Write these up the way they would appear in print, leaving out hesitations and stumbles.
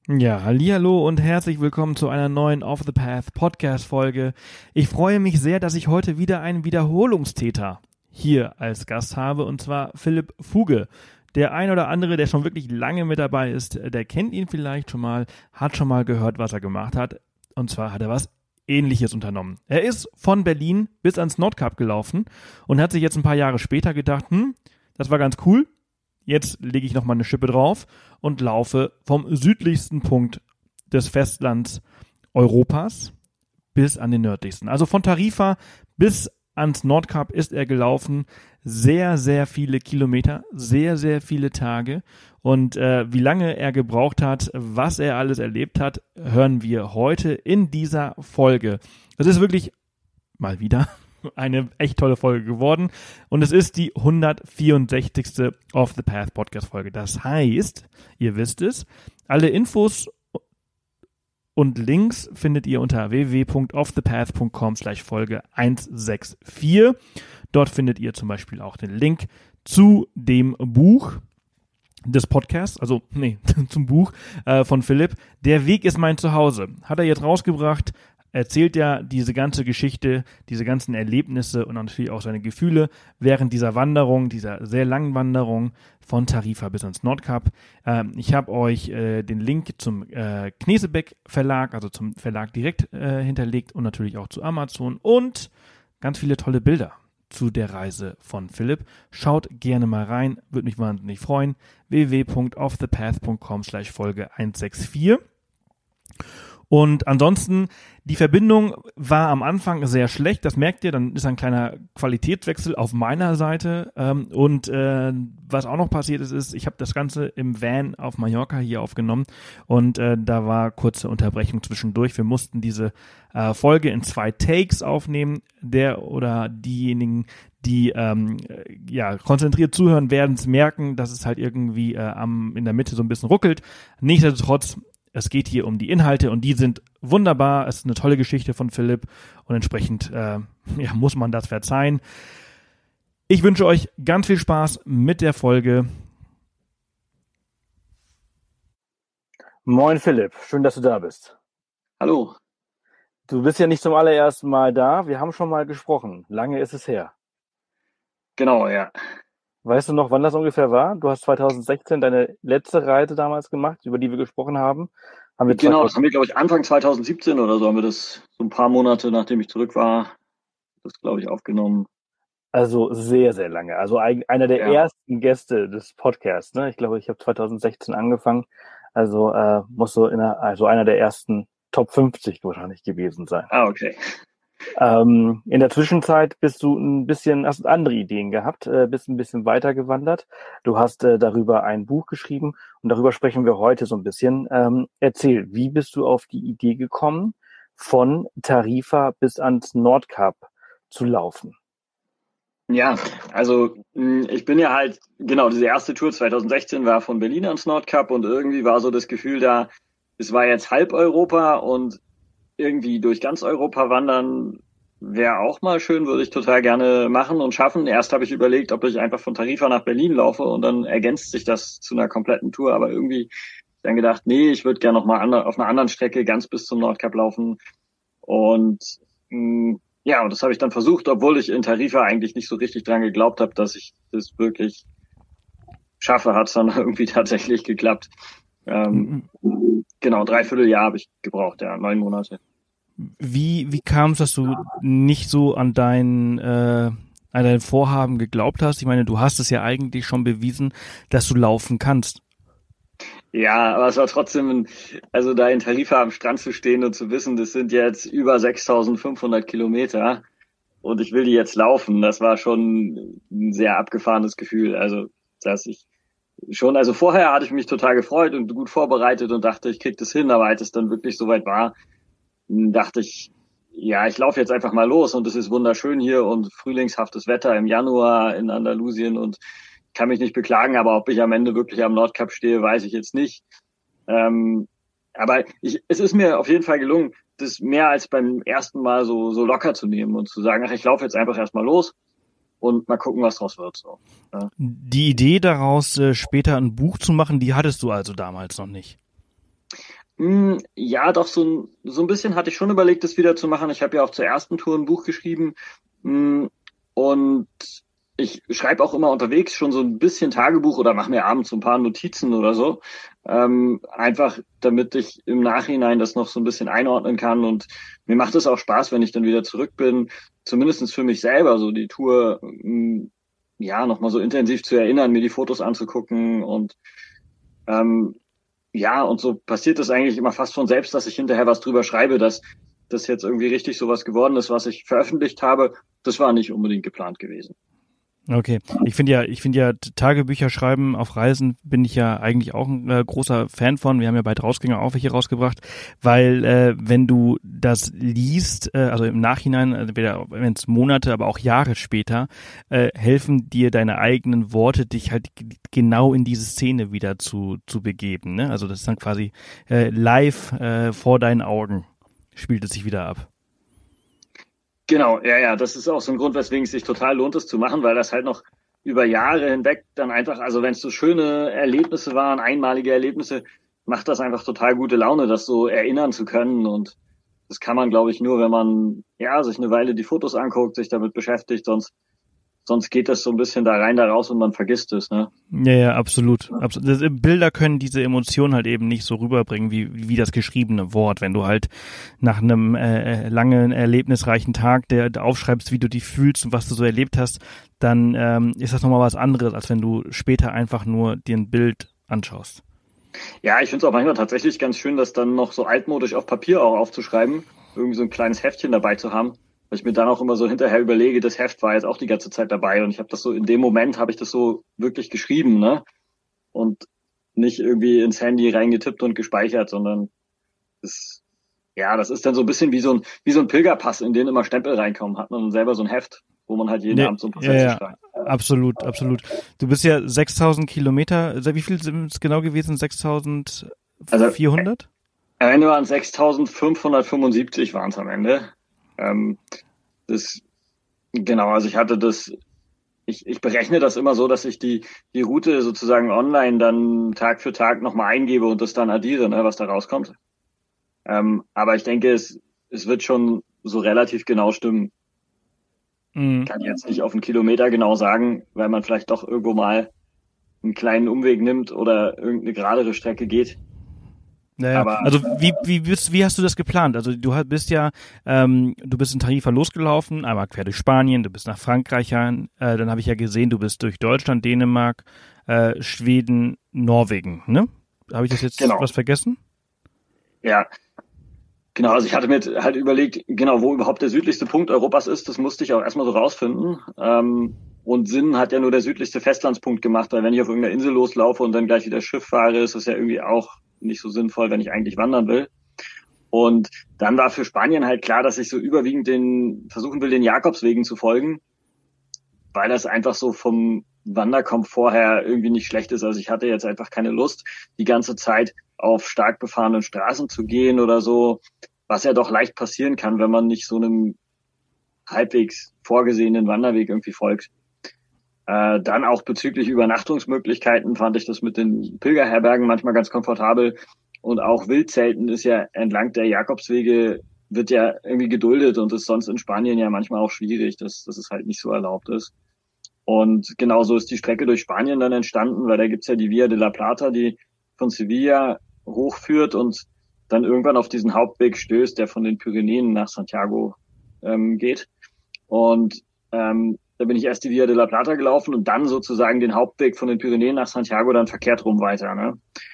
Ja, hallihallo und herzlich willkommen zu einer neuen Off the Path Podcast-Folge. Ich freue mich sehr, dass ich heute wieder einen Wiederholungstäter hier als Gast habe, und zwar Philipp Fuge. Der ein oder andere, der schon wirklich lange mit dabei ist, der kennt ihn vielleicht schon mal, hat schon mal gehört, was er gemacht hat. Und zwar hat er was Ähnliches unternommen. Er ist von Berlin bis ans Nordkap gelaufen und hat sich jetzt ein paar Jahre später gedacht, das war ganz cool. Jetzt lege ich nochmal eine Schippe drauf und laufe vom südlichsten Punkt des Festlands Europas bis an den nördlichsten. Also von Tarifa bis ans Nordkap ist er gelaufen. Sehr, sehr viele Kilometer, sehr, sehr viele Tage. Und wie lange er gebraucht hat, was er alles erlebt hat, hören wir heute in dieser Folge. Es ist wirklich mal wieder eine echt tolle Folge geworden und es ist die 164. Off the Path Podcast Folge. Das heißt, ihr wisst es, alle Infos und Links findet ihr unter www.offthepath.com/Folge 164. Dort findet ihr zum Beispiel auch den Link zu dem Buch des Podcasts, zum Buch von Philipp. Der Weg ist mein Zuhause. Hat er jetzt rausgebracht, erzählt ja diese ganze Geschichte, diese ganzen Erlebnisse und natürlich auch seine Gefühle während dieser Wanderung, dieser sehr langen Wanderung von Tarifa bis ans Nordkap. Ich habe euch den Link zum Knesebeck Verlag, also zum Verlag direkt hinterlegt und natürlich auch zu Amazon und ganz viele tolle Bilder zu der Reise von Philipp. Schaut gerne mal rein, würde mich wahnsinnig freuen. www.offthepath.com/Folge 164. Und ansonsten, die Verbindung war am Anfang sehr schlecht, das merkt ihr, dann ist ein kleiner Qualitätswechsel auf meiner Seite. Was auch noch passiert ist, ich habe das Ganze im Van auf Mallorca hier aufgenommen und da war kurze Unterbrechung zwischendurch. Wir mussten diese Folge in 2 Takes aufnehmen. Der oder diejenigen, die konzentriert zuhören, werden es merken, dass es halt irgendwie in der Mitte so ein bisschen ruckelt. Nichtsdestotrotz, es geht hier um die Inhalte und die sind wunderbar. Es ist eine tolle Geschichte von Philipp und entsprechend muss man das verzeihen. Ich wünsche euch ganz viel Spaß mit der Folge. Moin Philipp, schön, dass du da bist. Hallo. Du bist ja nicht zum allerersten Mal da. Wir haben schon mal gesprochen. Lange ist es her. Genau, ja. Weißt du noch, wann das ungefähr war? Du hast 2016 deine letzte Reise damals gemacht, über die wir gesprochen haben. Genau, das haben wir, glaube ich, Anfang 2017 oder so haben wir das, so ein paar Monate, nachdem ich zurück war, das, glaube ich, aufgenommen. Also sehr, sehr lange. Also einer der ersten Gäste des Podcasts. Ne? Ich glaube, ich habe 2016 angefangen. Also muss einer der ersten Top 50 wahrscheinlich gewesen sein. Ah, okay. In der Zwischenzeit hast andere Ideen gehabt, bist ein bisschen weiter gewandert. Du hast darüber ein Buch geschrieben und darüber sprechen wir heute so ein bisschen. Erzähl, wie bist du auf die Idee gekommen, von Tarifa bis ans Nordkap zu laufen? Ja, also ich bin ja halt, genau, diese erste Tour 2016 war von Berlin ans Nordkap und irgendwie war so das Gefühl da, es war jetzt halb Europa und irgendwie durch ganz Europa wandern wäre auch mal schön, würde ich total gerne machen und schaffen. Erst habe ich überlegt, ob ich einfach von Tarifa nach Berlin laufe und dann ergänzt sich das zu einer kompletten Tour. Aber irgendwie dann gedacht, nee, ich würde gerne noch mal auf einer anderen Strecke ganz bis zum Nordkap laufen. Und und das habe ich dann versucht, obwohl ich in Tarifa eigentlich nicht so richtig dran geglaubt habe, dass ich das wirklich schaffe, hat es dann irgendwie tatsächlich geklappt. Genau, 3/4 Jahr habe ich gebraucht, 9 Monate. Wie kam es, dass du nicht so an dein Vorhaben geglaubt hast? Ich meine, du hast es ja eigentlich schon bewiesen, dass du laufen kannst. Ja, aber es war trotzdem, also da in Tarifa am Strand zu stehen und zu wissen, das sind jetzt über 6.500 Kilometer und ich will die jetzt laufen, das war schon ein sehr abgefahrenes Gefühl. Also, also vorher hatte ich mich total gefreut und gut vorbereitet und dachte, ich krieg das hin, aber als es dann wirklich soweit war, dachte ich, ja, ich laufe jetzt einfach mal los und es ist wunderschön hier und frühlingshaftes Wetter im Januar in Andalusien und kann mich nicht beklagen, aber ob ich am Ende wirklich am Nordkap stehe, weiß ich jetzt nicht. Aber es ist mir auf jeden Fall gelungen, das mehr als beim ersten Mal so locker zu nehmen und zu sagen, ach, ich laufe jetzt einfach erstmal los und mal gucken, was draus wird. So. Ja. Die Idee daraus, später ein Buch zu machen, die hattest du also damals noch nicht? Ja, doch, so ein bisschen hatte ich schon überlegt, das wieder zu machen. Ich habe ja auch zur ersten Tour ein Buch geschrieben. Und ich schreibe auch immer unterwegs schon so ein bisschen Tagebuch oder mache mir abends so ein paar Notizen oder so. Einfach, damit ich im Nachhinein das noch so ein bisschen einordnen kann. Und mir macht es auch Spaß, wenn ich dann wieder zurück bin, zumindestens für mich selber, so die Tour, ja, nochmal so intensiv zu erinnern, mir die Fotos anzugucken und ja, und so passiert es eigentlich immer fast von selbst, dass ich hinterher was drüber schreibe, dass das jetzt irgendwie richtig sowas geworden ist, was ich veröffentlicht habe. Das war nicht unbedingt geplant gewesen. Okay, ich finde ja Tagebücher schreiben auf Reisen bin ich ja eigentlich auch ein großer Fan von. Wir haben ja bei Drausgänger auch welche rausgebracht, weil wenn du das liest, also im Nachhinein, entweder wenn es Monate, aber auch Jahre später, helfen dir deine eigenen Worte, dich halt genau in diese Szene wieder zu begeben. Ne? Also das ist dann quasi live vor deinen Augen spielt es sich wieder ab. Genau, ja, das ist auch so ein Grund, weswegen es sich total lohnt, es zu machen, weil das halt noch über Jahre hinweg dann einfach, also wenn es so schöne Erlebnisse waren, einmalige Erlebnisse, macht das einfach total gute Laune, das so erinnern zu können. Und das kann man, glaube ich, nur, wenn man ja sich eine Weile die Fotos anguckt, sich damit beschäftigt, sonst geht das so ein bisschen da rein, da raus und man vergisst es, ne? Ja, absolut. Bilder können diese Emotion halt eben nicht so rüberbringen wie das geschriebene Wort. Wenn du halt nach einem langen, erlebnisreichen Tag der aufschreibst, wie du dich fühlst und was du so erlebt hast, dann ist das nochmal was anderes, als wenn du später einfach nur dir ein Bild anschaust. Ja, ich finde es auch manchmal tatsächlich ganz schön, das dann noch so altmodisch auf Papier auch aufzuschreiben, irgendwie so ein kleines Heftchen dabei zu haben. Weil ich mir dann auch immer so hinterher überlege, das Heft war jetzt auch die ganze Zeit dabei und ich habe das so, in dem Moment habe ich das so wirklich geschrieben, ne? Und nicht irgendwie ins Handy reingetippt und gespeichert, sondern das ist dann so ein bisschen wie so ein Pilgerpass, in den immer Stempel reinkommen, hat man dann selber so ein Heft, wo man halt jeden Abend so ein paar Sätze schreibt. Absolut. Du bist ja 6.000 Kilometer, wie viel sind es genau gewesen? 6.400? Am Ende waren es 6.575 waren es am Ende. Also ich hatte ich berechne das immer so, dass ich die Route sozusagen online dann Tag für Tag nochmal eingebe und das dann addiere, ne, was da rauskommt. Aber ich denke, es wird schon so relativ genau stimmen. Kann jetzt nicht auf einen Kilometer genau sagen, weil man vielleicht doch irgendwo mal einen kleinen Umweg nimmt oder irgendeine geradere Strecke geht. Naja, also wie hast du das geplant? Also du bist in Tarifa losgelaufen, einmal quer durch Spanien, du bist nach Frankreich, dann habe ich ja gesehen, du bist durch Deutschland, Dänemark, Schweden, Norwegen, ne? Habe ich das jetzt was vergessen? Ja, genau, also ich hatte mir halt überlegt, genau, wo überhaupt der südlichste Punkt Europas ist, das musste ich auch erstmal so rausfinden. Und Sinn hat ja nur der südlichste Festlandspunkt gemacht, weil wenn ich auf irgendeiner Insel loslaufe und dann gleich wieder Schiff fahre, ist das ja irgendwie auch nicht so sinnvoll, wenn ich eigentlich wandern will. Und dann war für Spanien halt klar, dass ich so überwiegend versuchen will, den Jakobswegen zu folgen, weil das einfach so vom Wanderkomfort her irgendwie nicht schlecht ist. Also ich hatte jetzt einfach keine Lust, die ganze Zeit auf stark befahrenen Straßen zu gehen oder so, was ja doch leicht passieren kann, wenn man nicht so einem halbwegs vorgesehenen Wanderweg irgendwie folgt. Dann auch bezüglich Übernachtungsmöglichkeiten fand ich das mit den Pilgerherbergen manchmal ganz komfortabel. Und auch Wildzelten ist ja entlang der Jakobswege, wird ja irgendwie geduldet und ist sonst in Spanien ja manchmal auch schwierig, dass es halt nicht so erlaubt ist. Und genauso ist die Strecke durch Spanien dann entstanden, weil da gibt's ja die Via de la Plata, die von Sevilla hochführt und dann irgendwann auf diesen Hauptweg stößt, der von den Pyrenäen nach Santiago geht. Und da bin ich erst die Via de la Plata gelaufen und dann sozusagen den Hauptweg von den Pyrenäen nach Santiago dann verkehrt rum weiter. Ne?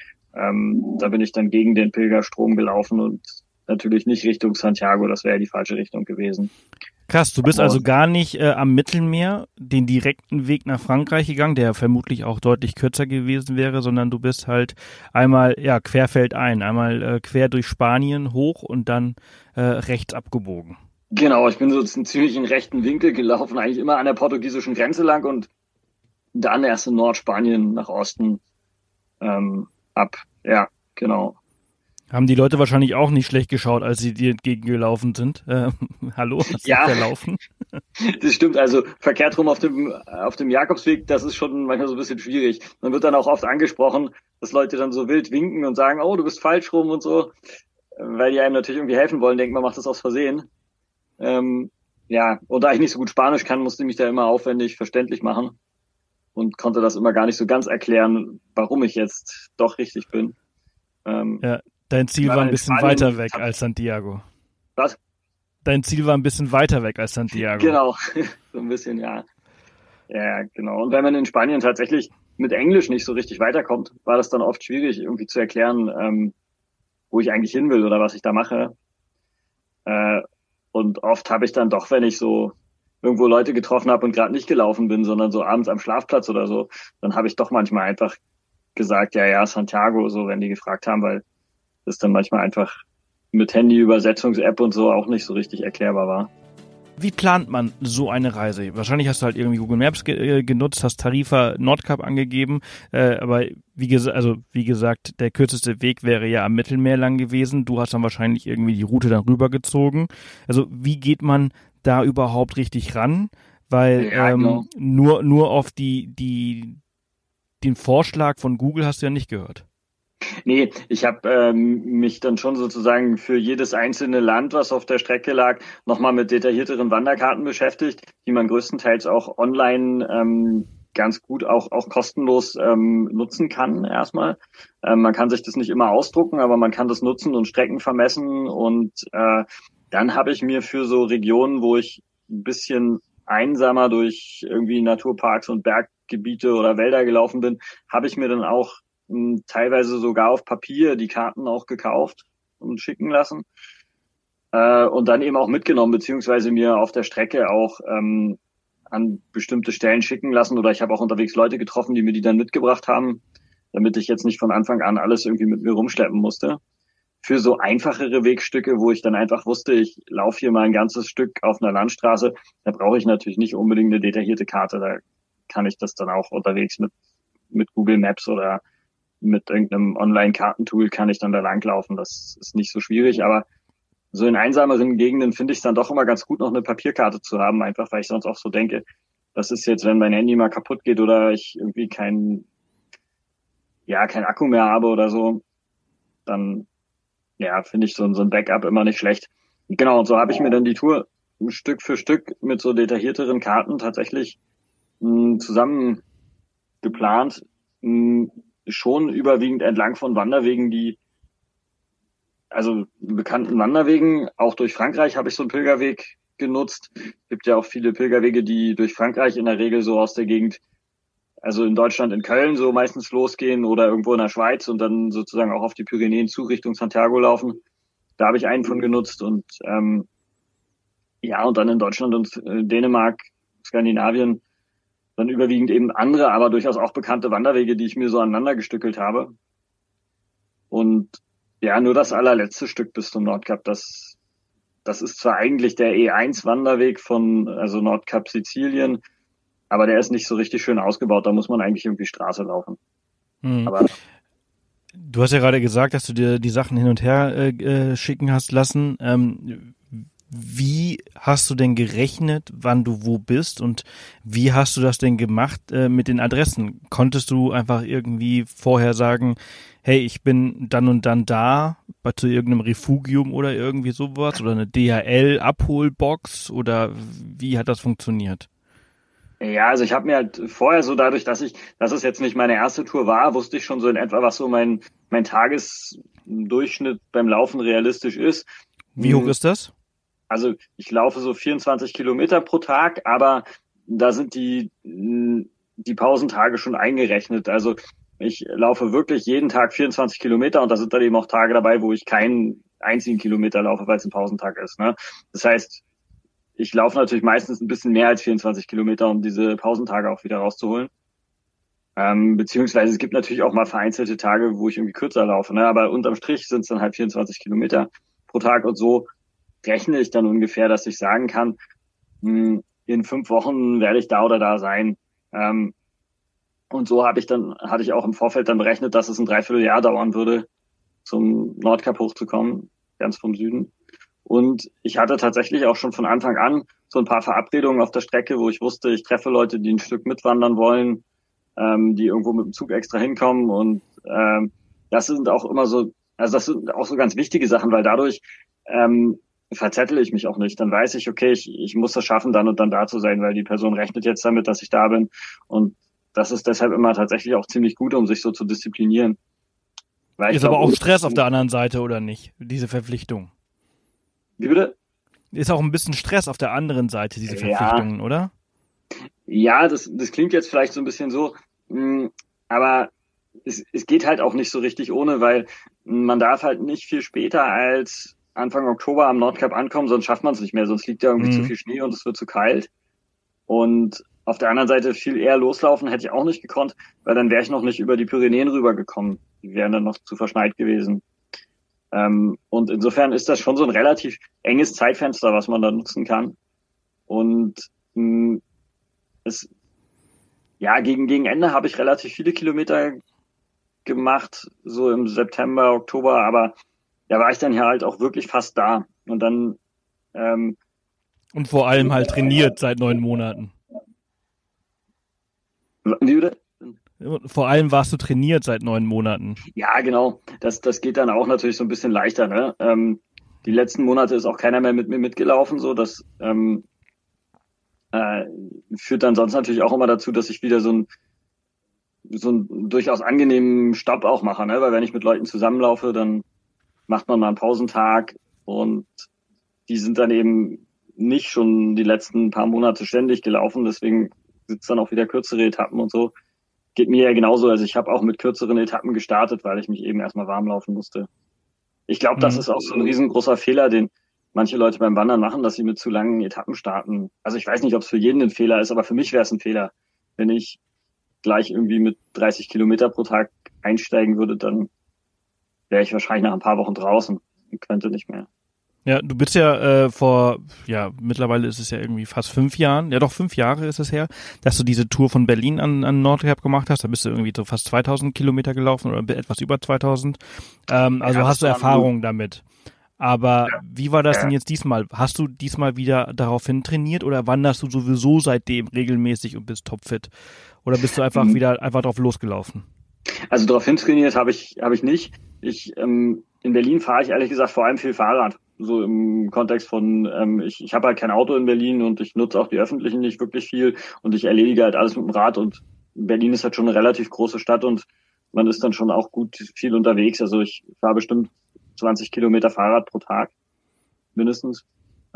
Da bin ich dann gegen den Pilgerstrom gelaufen und natürlich nicht Richtung Santiago, das wäre ja die falsche Richtung gewesen. Krass, du bist also gar nicht am Mittelmeer den direkten Weg nach Frankreich gegangen, der vermutlich auch deutlich kürzer gewesen wäre, sondern du bist halt einmal querfeldein, einmal quer durch Spanien hoch und dann rechts abgebogen. Genau, ich bin so einen ziemlichen rechten Winkel gelaufen, eigentlich immer an der portugiesischen Grenze lang und dann erst in Nordspanien nach Osten ab. Ja, genau. Haben die Leute wahrscheinlich auch nicht schlecht geschaut, als sie dir entgegengelaufen sind. Hallo, hast du verlaufen? Das stimmt. Also verkehrt rum auf dem Jakobsweg, das ist schon manchmal so ein bisschen schwierig. Man wird dann auch oft angesprochen, dass Leute dann so wild winken und sagen, oh, du bist falsch rum und so, weil die einem natürlich irgendwie helfen wollen, denken, man macht das aus Versehen. Und da ich nicht so gut Spanisch kann, musste ich mich da immer aufwendig verständlich machen und konnte das immer gar nicht so ganz erklären, warum ich jetzt doch richtig bin. Dein Ziel war ein bisschen weiter weg als Santiago. Was? Dein Ziel war ein bisschen weiter weg als Santiago. Genau, so ein bisschen, ja. Ja, genau. Und wenn man in Spanien tatsächlich mit Englisch nicht so richtig weiterkommt, war das dann oft schwierig, irgendwie zu erklären, wo ich eigentlich hin will oder was ich da mache. Und oft habe ich dann doch, wenn ich so irgendwo Leute getroffen habe und gerade nicht gelaufen bin, sondern so abends am Schlafplatz oder so, dann habe ich doch manchmal einfach gesagt, ja, Santiago, so, wenn die gefragt haben, weil das dann manchmal einfach mit Handy-Übersetzungs-App und so auch nicht so richtig erklärbar war. Wie plant man so eine Reise? Wahrscheinlich hast du halt irgendwie Google Maps genutzt, hast Tarifa Nordkap angegeben, aber wie gesagt, der kürzeste Weg wäre ja am Mittelmeer lang gewesen. Du hast dann wahrscheinlich irgendwie die Route dann rübergezogen. Also wie geht man da überhaupt richtig ran? Weil genau. nur auf den Vorschlag von Google hast du ja nicht gehört. Nee, ich habe mich dann schon sozusagen für jedes einzelne Land, was auf der Strecke lag, nochmal mit detaillierteren Wanderkarten beschäftigt, die man größtenteils auch online ganz gut auch kostenlos nutzen kann erstmal. Man kann sich das nicht immer ausdrucken, aber man kann das nutzen und Strecken vermessen. Und dann habe ich mir für so Regionen, wo ich ein bisschen einsamer durch irgendwie Naturparks und Berggebiete oder Wälder gelaufen bin, habe ich mir dann auch teilweise sogar auf Papier die Karten auch gekauft und schicken lassen und dann eben auch mitgenommen, beziehungsweise mir auf der Strecke auch an bestimmte Stellen schicken lassen, oder ich habe auch unterwegs Leute getroffen, die mir die dann mitgebracht haben, damit ich jetzt nicht von Anfang an alles irgendwie mit mir rumschleppen musste. Für so einfachere Wegstücke, wo ich dann einfach wusste, ich laufe hier mal ein ganzes Stück auf einer Landstraße, da brauche ich natürlich nicht unbedingt eine detaillierte Karte, da kann ich das dann auch unterwegs mit Google Maps oder mit irgendeinem Online-Kartentool kann ich dann da langlaufen. Das ist nicht so schwierig, aber so in einsameren Gegenden finde ich es dann doch immer ganz gut, noch eine Papierkarte zu haben, einfach weil ich sonst auch so denke, das ist jetzt, wenn mein Handy mal kaputt geht oder ich irgendwie kein Akku mehr habe oder so, dann finde ich so ein Backup immer nicht schlecht. Genau, und so habe ich mir dann die Tour Stück für Stück mit so detaillierteren Karten tatsächlich zusammen geplant, schon überwiegend entlang von Wanderwegen, also bekannten Wanderwegen. Auch durch Frankreich habe ich so einen Pilgerweg genutzt. Es gibt ja auch viele Pilgerwege, die durch Frankreich in der Regel so aus der Gegend, also in Deutschland, in Köln so meistens losgehen oder irgendwo in der Schweiz und dann sozusagen auch auf die Pyrenäen zu Richtung Santiago laufen. Da habe ich einen von genutzt und und dann in Deutschland und Dänemark, Skandinavien dann überwiegend eben andere, aber durchaus auch bekannte Wanderwege, die ich mir so aneinander gestückelt habe. Und nur das allerletzte Stück bis zum Nordkap, das ist zwar eigentlich der E1-Wanderweg also Nordkap Sizilien, aber der ist nicht so richtig schön ausgebaut, da muss man eigentlich irgendwie Straße laufen. Aber du hast ja gerade gesagt, dass du dir die Sachen hin und her schicken hast lassen. Wie hast du denn gerechnet, wann du wo bist, und wie hast du das denn gemacht mit den Adressen? Konntest du einfach irgendwie vorher sagen, hey, ich bin dann und dann da, zu irgendeinem Refugium oder irgendwie sowas, oder eine DHL-Abholbox, oder wie hat das funktioniert? Ja, also ich habe mir halt vorher so, dadurch, dass es jetzt nicht meine erste Tour war, wusste ich schon so in etwa, was so mein Tagesdurchschnitt beim Laufen realistisch ist. Wie hoch ist das? Also ich laufe so 24 Kilometer pro Tag, aber da sind die Pausentage schon eingerechnet. Also ich laufe wirklich jeden Tag 24 Kilometer und da sind dann eben auch Tage dabei, wo ich keinen einzigen Kilometer laufe, weil es ein Pausentag ist. Ne? Das heißt, ich laufe natürlich meistens ein bisschen mehr als 24 Kilometer, um diese Pausentage auch wieder rauszuholen. Beziehungsweise es gibt natürlich auch mal vereinzelte Tage, wo ich irgendwie kürzer laufe. Ne? Aber unterm Strich sind es dann halt 24 Kilometer pro Tag und so rechne ich dann ungefähr, dass ich sagen kann, in 5 Wochen werde ich da oder da sein. Und so hatte ich auch im Vorfeld dann berechnet, dass es ein Dreivierteljahr dauern würde, zum Nordkap hochzukommen, ganz vom Süden. Und ich hatte tatsächlich auch schon von Anfang an so ein paar Verabredungen auf der Strecke, wo ich wusste, ich treffe Leute, die ein Stück mitwandern wollen, die irgendwo mit dem Zug extra hinkommen. Und das sind auch immer so, also das sind auch so ganz wichtige Sachen, weil dadurch verzettel ich mich auch nicht. Dann weiß ich, okay, ich muss das schaffen, dann und dann da zu sein, weil die Person rechnet jetzt damit, dass ich da bin. Und das ist deshalb immer tatsächlich auch ziemlich gut, um sich so zu disziplinieren. Ist aber auch Stress auf der anderen Seite, oder nicht? Diese Verpflichtung. Wie bitte? Ist auch ein bisschen Stress auf der anderen Seite, diese Verpflichtungen, oder? Ja, das klingt jetzt vielleicht so ein bisschen so, aber es geht halt auch nicht so richtig ohne, weil man darf halt nicht viel später als Anfang Oktober am Nordkap ankommen, sonst schafft man es nicht mehr, sonst liegt ja irgendwie zu viel Schnee und es wird zu kalt. Und auf der anderen Seite viel eher loslaufen hätte ich auch nicht gekonnt, weil dann wäre ich noch nicht über die Pyrenäen rübergekommen. Die wären dann noch zu verschneit gewesen. Und insofern ist das schon so ein relativ enges Zeitfenster, was man da nutzen kann. Und gegen Ende habe ich relativ viele Kilometer gemacht, so im September, Oktober, aber da war ich dann ja halt auch wirklich fast da. Und dann und vor allem halt trainiert seit 9 Monaten. Wie bitte? Vor allem warst du trainiert seit 9 Monaten. Ja, genau. Das geht dann auch natürlich so ein bisschen leichter, ne? Die letzten Monate ist auch keiner mehr mit mir mitgelaufen, so das führt dann sonst natürlich auch immer dazu, dass ich wieder so einen durchaus angenehmen Stopp auch mache, ne? Weil wenn ich mit Leuten zusammenlaufe, dann macht man mal einen Pausentag und die sind dann eben nicht schon die letzten paar Monate ständig gelaufen, deswegen sitzt dann auch wieder kürzere Etappen und so. Geht mir ja genauso, also ich habe auch mit kürzeren Etappen gestartet, weil ich mich eben erstmal warm laufen musste. Ich glaube, das ist auch so ein riesengroßer Fehler, den manche Leute beim Wandern machen, dass sie mit zu langen Etappen starten. Also ich weiß nicht, ob es für jeden ein Fehler ist, aber für mich wäre es ein Fehler. Wenn ich gleich irgendwie mit 30 Kilometer pro Tag einsteigen würde, dann wäre ich wahrscheinlich nach ein paar Wochen draußen und könnte nicht mehr. Ja, du bist ja mittlerweile ist es ja irgendwie fast 5 Jahren, ja doch 5 Jahre ist es her, dass du diese Tour von Berlin an Nordkap gemacht hast. Da bist du irgendwie so fast 2000 Kilometer gelaufen oder etwas über 2000. Also hast du Erfahrung damit. Aber wie war das denn jetzt diesmal? Hast du diesmal wieder daraufhin trainiert oder wanderst du sowieso seitdem regelmäßig und bist topfit? Oder bist du einfach drauf losgelaufen? Also daraufhin trainiert habe ich nicht. In Berlin fahre ich ehrlich gesagt vor allem viel Fahrrad. So im Kontext von, ich habe halt kein Auto in Berlin und ich nutze auch die öffentlichen nicht wirklich viel und ich erledige halt alles mit dem Rad und Berlin ist halt schon eine relativ große Stadt und man ist dann schon auch gut viel unterwegs. Also ich fahre bestimmt 20 Kilometer Fahrrad pro Tag, mindestens.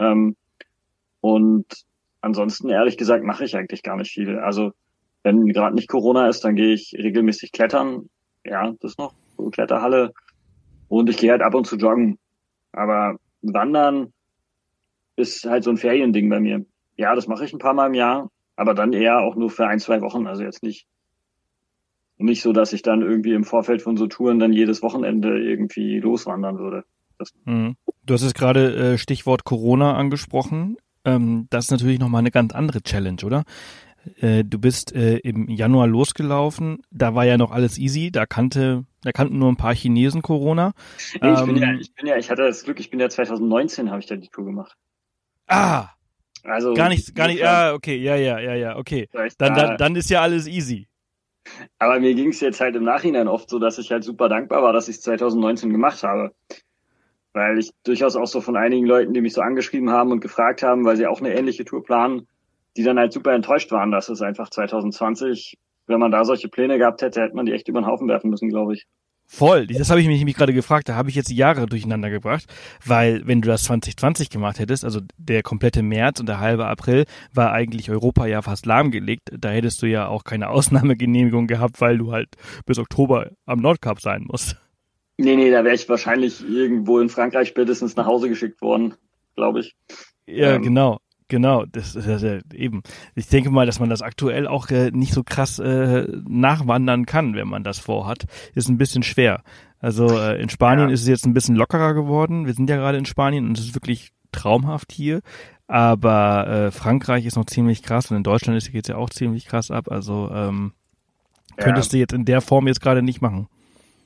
Und ansonsten, ehrlich gesagt, mache ich eigentlich gar nicht viel. Also wenn gerade nicht Corona ist, dann gehe ich regelmäßig klettern. Ja, das noch, so Kletterhalle. Und ich gehe halt ab und zu joggen. Aber Wandern ist halt so ein Feriending bei mir. Ja, das mache ich ein paar Mal im Jahr, aber dann eher auch nur für 1-2 Wochen. Also jetzt nicht so, dass ich dann irgendwie im Vorfeld von so Touren dann jedes Wochenende irgendwie loswandern würde. Du hast jetzt gerade Stichwort Corona angesprochen. Das ist natürlich nochmal eine ganz andere Challenge, oder? Du bist im Januar losgelaufen, da war ja noch alles easy, da kannten nur ein paar Chinesen Corona. Ich hatte das Glück, ich bin ja 2019, habe ich da die Tour gemacht. Also gar nicht, okay, ja, okay. Dann ist ja alles easy. Aber mir ging es jetzt halt im Nachhinein oft so, dass ich halt super dankbar war, dass ich es 2019 gemacht habe. Weil ich durchaus auch so von einigen Leuten, die mich so angeschrieben haben und gefragt haben, weil sie auch eine ähnliche Tour planen, die dann halt super enttäuscht waren, dass es einfach 2020, wenn man da solche Pläne gehabt hätte, hätte man die echt über den Haufen werfen müssen, glaube ich. Voll, das habe ich mich gerade gefragt, da habe ich jetzt Jahre durcheinander gebracht, weil wenn du das 2020 gemacht hättest, also der komplette März und der halbe April, war eigentlich Europa ja fast lahmgelegt, da hättest du ja auch keine Ausnahmegenehmigung gehabt, weil du halt bis Oktober am Nordkap sein musst. Nee, da wäre ich wahrscheinlich irgendwo in Frankreich spätestens nach Hause geschickt worden, glaube ich. Ja, Genau, das ist ja eben. Ich denke mal, dass man das aktuell auch nicht so krass nachwandern kann, wenn man das vorhat. Ist ein bisschen schwer. Also in Spanien ist es jetzt ein bisschen lockerer geworden. Wir sind ja gerade in Spanien und es ist wirklich traumhaft hier. Aber Frankreich ist noch ziemlich krass und in Deutschland geht es ja auch ziemlich krass ab. Also könntest du jetzt in der Form jetzt gerade nicht machen.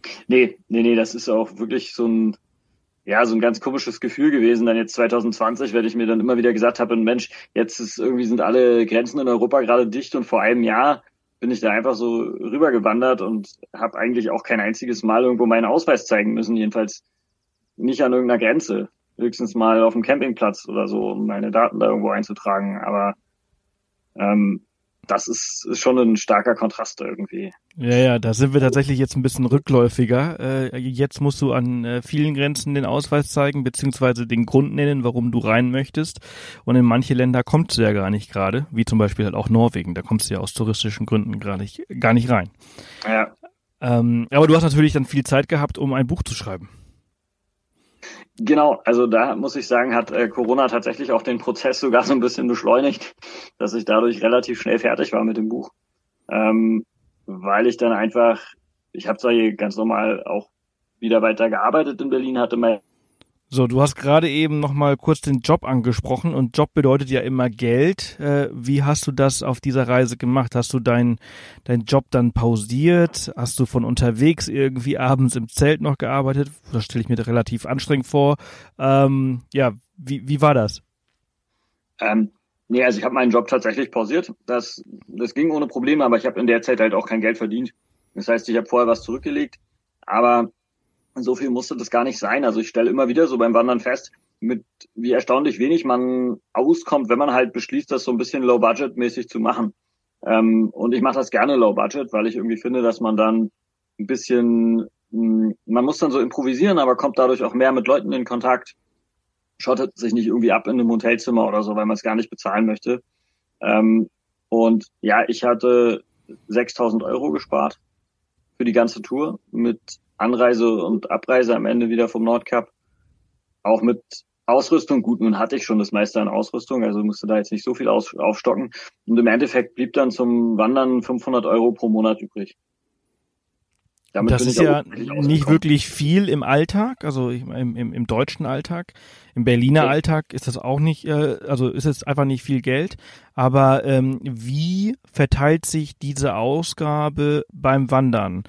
Nee, das ist auch wirklich so ein ganz komisches Gefühl gewesen. Dann jetzt 2020, weil ich mir dann immer wieder gesagt habe, Mensch, jetzt sind alle Grenzen in Europa gerade dicht und vor einem Jahr bin ich da einfach so rübergewandert und habe eigentlich auch kein einziges Mal irgendwo meinen Ausweis zeigen müssen, jedenfalls nicht an irgendeiner Grenze. Höchstens mal auf dem Campingplatz oder so, um meine Daten da irgendwo einzutragen. Aber das ist schon ein starker Kontrast irgendwie. Ja, da sind wir tatsächlich jetzt ein bisschen rückläufiger. Jetzt musst du an vielen Grenzen den Ausweis zeigen, beziehungsweise den Grund nennen, warum du rein möchtest. Und in manche Länder kommst du ja gar nicht gerade, wie zum Beispiel halt auch Norwegen. Da kommst du ja aus touristischen Gründen gar nicht rein. Ja. Aber du hast natürlich dann viel Zeit gehabt, um ein Buch zu schreiben. Genau, also da muss ich sagen, hat Corona tatsächlich auch den Prozess sogar so ein bisschen beschleunigt, dass ich dadurch relativ schnell fertig war mit dem Buch. Weil ich dann ich habe zwar hier ganz normal auch wieder weiter gearbeitet in Berlin, hatte mal. So, du hast gerade eben noch mal kurz den Job angesprochen und Job bedeutet ja immer Geld. Wie hast du das auf dieser Reise gemacht? Hast du deinen Job dann pausiert? Hast du von unterwegs irgendwie abends im Zelt noch gearbeitet? Das stelle ich mir relativ anstrengend vor. Wie war das? Nee, also ich habe meinen Job tatsächlich pausiert. Das ging ohne Probleme, aber ich habe in der Zeit halt auch kein Geld verdient. Das heißt, ich habe vorher was zurückgelegt, aber so viel musste das gar nicht sein. Also ich stelle immer wieder so beim Wandern fest, mit wie erstaunlich wenig man auskommt, wenn man halt beschließt, das so ein bisschen low-budget-mäßig zu machen. Und ich mache das gerne low-budget, weil ich irgendwie finde, dass man dann ein bisschen, man muss dann so improvisieren, aber kommt dadurch auch mehr mit Leuten in Kontakt, schottet sich nicht irgendwie ab in einem Hotelzimmer oder so, weil man es gar nicht bezahlen möchte. Und ja, ich hatte 6.000 Euro gespart für die ganze Tour mit Anreise und Abreise am Ende wieder vom Nordkap. Auch mit Ausrüstung. Gut, nun hatte ich schon das meiste an Ausrüstung, also musste da jetzt nicht so viel aufstocken. Und im Endeffekt blieb dann zum Wandern 500 Euro pro Monat übrig. Damit das ist ja nicht wirklich viel im Alltag, also im deutschen Alltag. Im Berliner Alltag ist das auch nicht, also ist es einfach nicht viel Geld. Aber wie verteilt sich diese Ausgabe beim Wandern?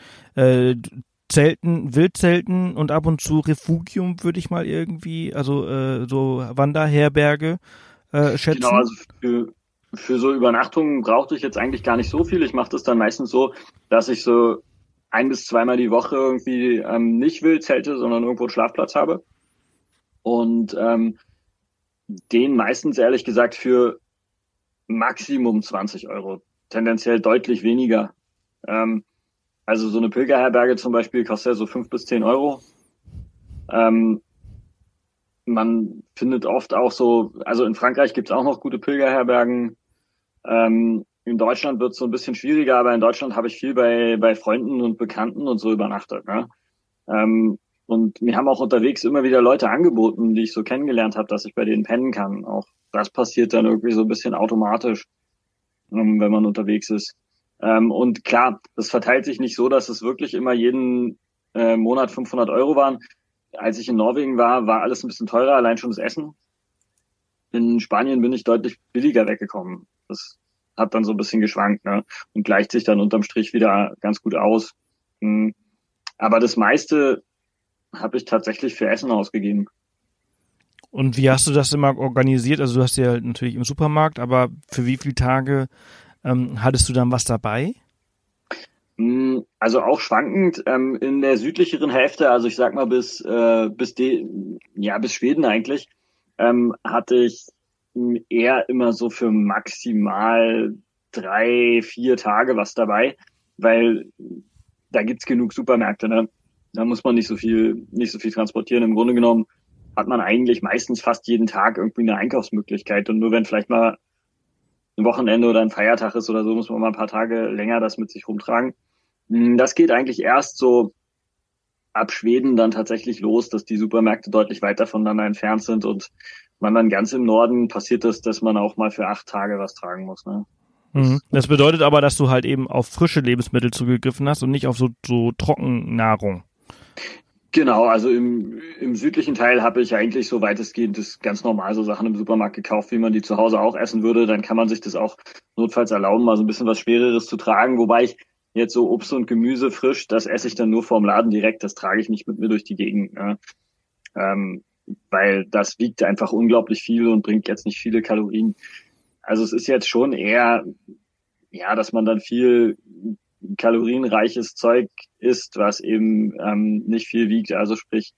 Wildzelten und ab und zu Refugium würde ich mal irgendwie, also so Wanderherberge schätzen. Genau, also für so Übernachtungen brauchte ich jetzt eigentlich gar nicht so viel. Ich mache das dann meistens so, dass ich so 1- bis 2-mal die Woche irgendwie nicht Wildzelte, sondern irgendwo einen Schlafplatz habe. Und den meistens ehrlich gesagt für Maximum 20 Euro. Tendenziell deutlich weniger. Also so eine Pilgerherberge zum Beispiel kostet ja so 5 bis 10 Euro. Man findet oft auch so, also in Frankreich gibt's auch noch gute Pilgerherbergen. In Deutschland wird's so ein bisschen schwieriger, aber in Deutschland habe ich viel bei Freunden und Bekannten und so übernachtet. Ne? Und mir haben auch unterwegs immer wieder Leute angeboten, die ich so kennengelernt habe, dass ich bei denen pennen kann. Auch das passiert dann irgendwie so ein bisschen automatisch, wenn man unterwegs ist. Und klar, das verteilt sich nicht so, dass es wirklich immer jeden Monat 500 Euro waren. Als ich in Norwegen war alles ein bisschen teurer, allein schon das Essen. In Spanien bin ich deutlich billiger weggekommen. Das hat dann so ein bisschen geschwankt, ne? Und gleicht sich dann unterm Strich wieder ganz gut aus. Aber das meiste habe ich tatsächlich für Essen ausgegeben. Und wie hast du das immer organisiert? Also du hast ja natürlich im Supermarkt, aber für wie viele Tage hattest du dann was dabei? Also auch schwankend. In der südlicheren Hälfte, also ich sag mal bis Schweden eigentlich, hatte ich eher immer so für maximal 3-4 Tage was dabei, weil da gibt's genug Supermärkte, ne? Da muss man nicht so viel transportieren. Im Grunde genommen hat man eigentlich meistens fast jeden Tag irgendwie eine Einkaufsmöglichkeit und nur wenn vielleicht mal ein Wochenende oder ein Feiertag ist oder so, muss man mal ein paar Tage länger das mit sich rumtragen. Das geht eigentlich erst so ab Schweden dann tatsächlich los, dass die Supermärkte deutlich weiter voneinander entfernt sind und man dann ganz im Norden passiert das, dass man auch mal für 8 Tage was tragen muss. Ne? Das bedeutet aber, dass du halt eben auf frische Lebensmittel zugegriffen hast und nicht auf so Trockennahrung. Genau, also im südlichen Teil habe ich eigentlich so weitestgehend das ganz normal so Sachen im Supermarkt gekauft, wie man die zu Hause auch essen würde. Dann kann man sich das auch notfalls erlauben, mal so ein bisschen was Schwereres zu tragen. Wobei ich jetzt so Obst und Gemüse frisch, das esse ich dann nur vorm Laden direkt, das trage ich nicht mit mir durch die Gegend, ne? Weil das wiegt einfach unglaublich viel und bringt jetzt nicht viele Kalorien. Also es ist jetzt schon eher, ja, dass man dann viel kalorienreiches Zeug isst, was eben nicht viel wiegt. Also sprich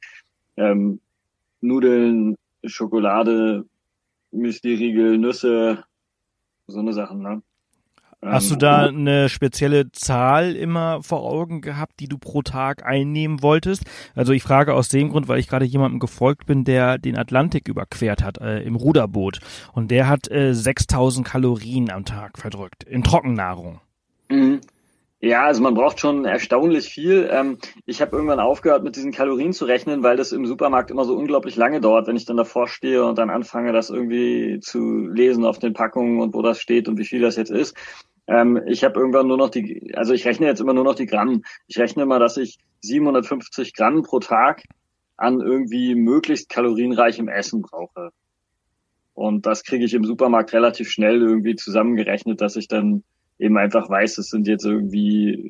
Nudeln, Schokolade, Müsli-Riegel, Nüsse, so eine Sachen, ne? Hast du da eine spezielle Zahl immer vor Augen gehabt, die du pro Tag einnehmen wolltest? Also ich frage aus dem Grund, weil ich gerade jemandem gefolgt bin, der den Atlantik überquert hat im Ruderboot. Und der hat 6.000 Kalorien am Tag verdrückt in Trockennahrung. Mhm. Ja, also man braucht schon erstaunlich viel. Ich habe irgendwann aufgehört, mit diesen Kalorien zu rechnen, weil das im Supermarkt immer so unglaublich lange dauert, wenn ich dann davor stehe und dann anfange, das irgendwie zu lesen auf den Packungen und wo das steht und wie viel das jetzt ist. Ich habe irgendwann nur noch ich rechne jetzt immer nur noch die Gramm. Ich rechne immer, dass ich 750 Gramm pro Tag an irgendwie möglichst kalorienreichem Essen brauche. Und das kriege ich im Supermarkt relativ schnell irgendwie zusammengerechnet, dass ich dann eben einfach weiß, es sind jetzt irgendwie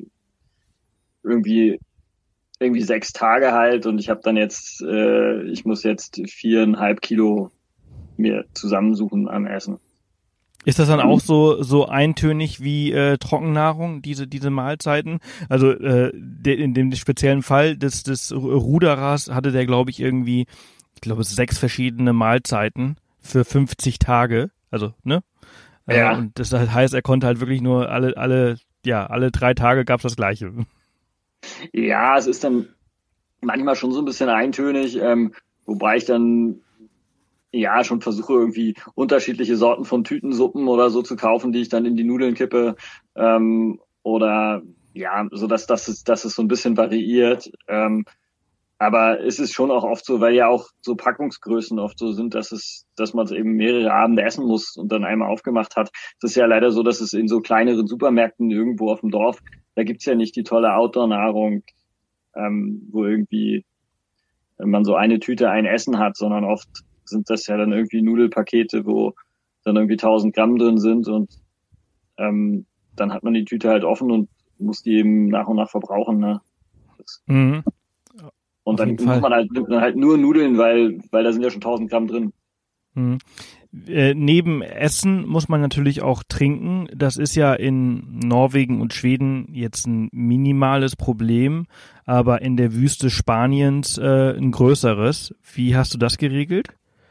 6 Tage halt und ich habe dann jetzt, ich muss jetzt 4,5 Kilo mir zusammensuchen an Essen. Ist das dann auch so eintönig wie Trockennahrung, diese Mahlzeiten? Also in dem speziellen Fall des Ruderers hatte der, glaube ich, 6 verschiedene Mahlzeiten für 50 Tage. Also, ne? Ja. Und das heißt, er konnte halt wirklich nur alle 3 Tage gab's das Gleiche. Ja, es ist dann manchmal schon so ein bisschen eintönig, wobei ich dann ja schon versuche irgendwie unterschiedliche Sorten von Tütensuppen oder so zu kaufen, die ich dann in die Nudeln kippe, oder ja, so dass es so ein bisschen variiert. Aber es ist schon auch oft so, weil ja auch so Packungsgrößen oft so sind, dass man es eben mehrere Abende essen muss und dann einmal aufgemacht hat. Es ist ja leider so, dass es in so kleineren Supermärkten irgendwo auf dem Dorf, da gibt's ja nicht die tolle Outdoor-Nahrung, wo irgendwie man so eine Tüte ein Essen hat, sondern oft sind das ja dann irgendwie Nudelpakete, wo dann irgendwie 1.000 Gramm drin sind und dann hat man die Tüte halt offen und muss die eben nach und nach verbrauchen, ne? Mhm. Und dann nimmt man halt nur Nudeln, weil da sind ja schon 1.000 Gramm drin. Mhm. Neben Essen muss man natürlich auch trinken. Das ist ja in Norwegen und Schweden jetzt ein minimales Problem, aber in der Wüste Spaniens ein größeres. Wie hast du das geregelt?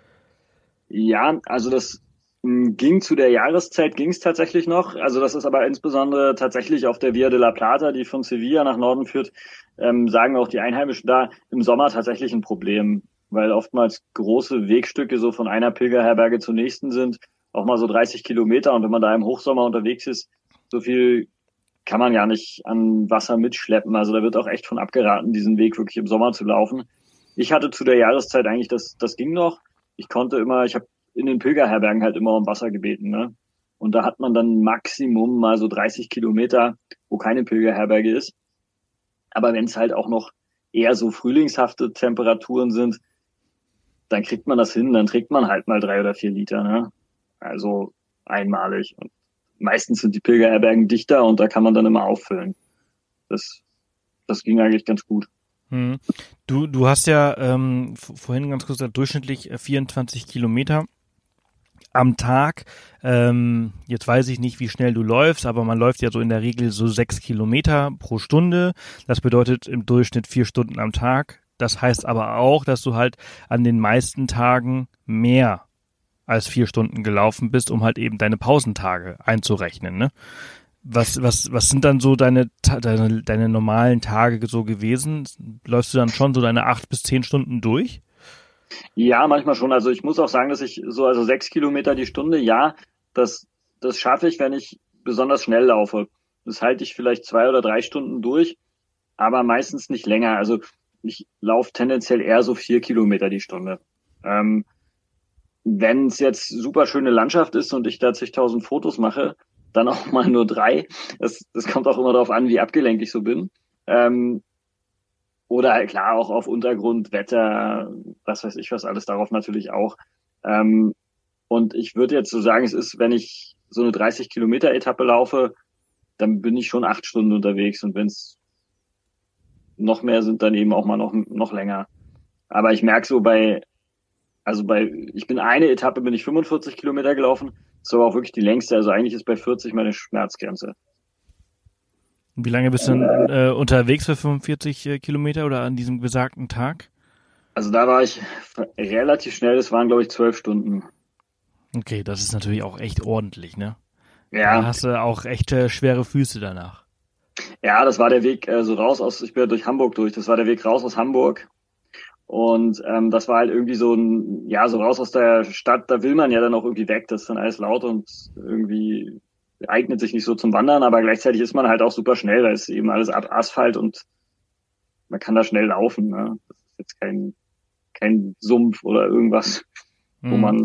Ja, also das ging zu der Jahreszeit, ging es tatsächlich noch. Also das ist aber insbesondere tatsächlich auf der Via de la Plata, die von Sevilla nach Norden führt, sagen auch die Einheimischen da, im Sommer tatsächlich ein Problem, weil oftmals große Wegstücke so von einer Pilgerherberge zur nächsten sind, auch mal so 30 Kilometer. Und wenn man da im Hochsommer unterwegs ist, so viel kann man ja nicht an Wasser mitschleppen. Also da wird auch echt von abgeraten, diesen Weg wirklich im Sommer zu laufen. Ich hatte zu der Jahreszeit eigentlich, das ging noch. Ich habe in den Pilgerherbergen halt immer um Wasser gebeten, ne? Und da hat man dann Maximum mal so 30 Kilometer, wo keine Pilgerherberge ist. Aber wenn es halt auch noch eher so frühlingshafte Temperaturen sind, dann kriegt man das hin, dann trägt man halt mal 3 oder 4 Liter, ne? Also einmalig. Und meistens sind die Pilgerherbergen dichter und da kann man dann immer auffüllen. Das ging eigentlich ganz gut. Hm. Du hast ja vorhin ganz kurz gesagt, durchschnittlich 24 Kilometer am Tag. Jetzt weiß ich nicht, wie schnell du läufst, aber man läuft ja so in der Regel so 6 Kilometer pro Stunde. Das bedeutet im Durchschnitt 4 Stunden am Tag. Das heißt aber auch, dass du halt an den meisten Tagen mehr als 4 Stunden gelaufen bist, um halt eben deine Pausentage einzurechnen, ne? Was sind dann so deine normalen Tage so gewesen? Läufst du dann schon so deine 8 bis 10 Stunden durch? Ja, manchmal schon. Also ich muss auch sagen, dass ich also 6 Kilometer die Stunde, ja, das schaffe ich, wenn ich besonders schnell laufe. Das halte ich vielleicht 2 oder 3 Stunden durch, aber meistens nicht länger. Also ich laufe tendenziell eher so 4 Kilometer die Stunde. Wenn es jetzt super schöne Landschaft ist und ich da zigtausend Fotos mache, dann auch mal nur 3. Das kommt auch immer darauf an, wie abgelenkt ich so bin. Oder halt klar auch auf Untergrund, Wetter, was weiß ich was alles, darauf natürlich auch. Und ich würde jetzt so sagen, es ist, wenn ich so eine 30 Kilometer Etappe laufe, dann bin ich schon 8 Stunden unterwegs und wenn es noch mehr sind, dann eben auch mal noch länger. Aber ich merke so ich bin eine Etappe, bin ich 45 Kilometer gelaufen, das war auch wirklich die längste, also eigentlich ist bei 40 meine Schmerzgrenze. Wie lange bist du denn unterwegs für 45 Kilometer oder an diesem besagten Tag? Also da war ich relativ schnell, das waren glaube ich 12 Stunden. Okay, das ist natürlich auch echt ordentlich, ne? Ja. Da hast du auch echt schwere Füße danach. Ja, das war der Weg ich bin ja durch Hamburg durch, das war der Weg raus aus Hamburg. Und das war halt irgendwie so raus aus der Stadt, da will man ja dann auch irgendwie weg, das ist dann alles laut und irgendwie eignet sich nicht so zum Wandern, aber gleichzeitig ist man halt auch super schnell, da ist eben alles Asphalt und man kann da schnell laufen, ne? Das ist jetzt kein Sumpf oder irgendwas, wo man...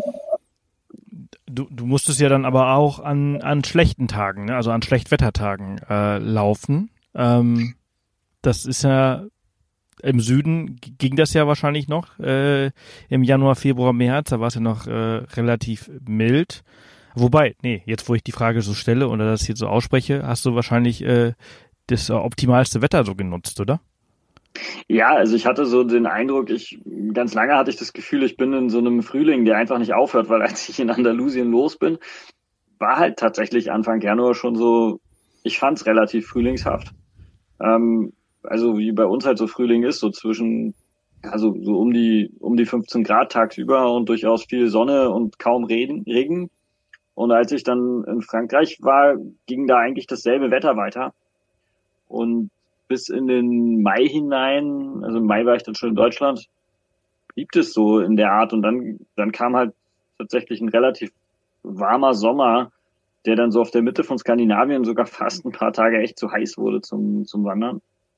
Du musstest ja dann aber auch an schlechten Tagen, ne? Also an Schlechtwettertagen laufen. Das ist ja im Süden ging das ja wahrscheinlich noch im Januar, Februar, März, da war es ja noch relativ mild. Wobei, jetzt wo ich die Frage so stelle oder das hier so ausspreche, hast du wahrscheinlich das optimalste Wetter so genutzt, oder? Ja, also ich hatte so den Eindruck, ganz lange hatte ich das Gefühl, ich bin in so einem Frühling, der einfach nicht aufhört, weil als ich in Andalusien los bin, war halt tatsächlich Anfang Januar schon so, ich fand's relativ frühlingshaft. Also wie bei uns halt so Frühling ist, so zwischen, also so um die 15 Grad tagsüber und durchaus viel Sonne und kaum Regen. Und als ich dann in Frankreich war, ging da eigentlich dasselbe Wetter weiter. Und bis in den Mai hinein, also im Mai war ich dann schon in Deutschland, blieb es so in der Art und dann kam halt tatsächlich ein relativ warmer Sommer, der dann so auf der Mitte von Skandinavien sogar fast ein paar Tage echt zu heiß wurde zum Wandern.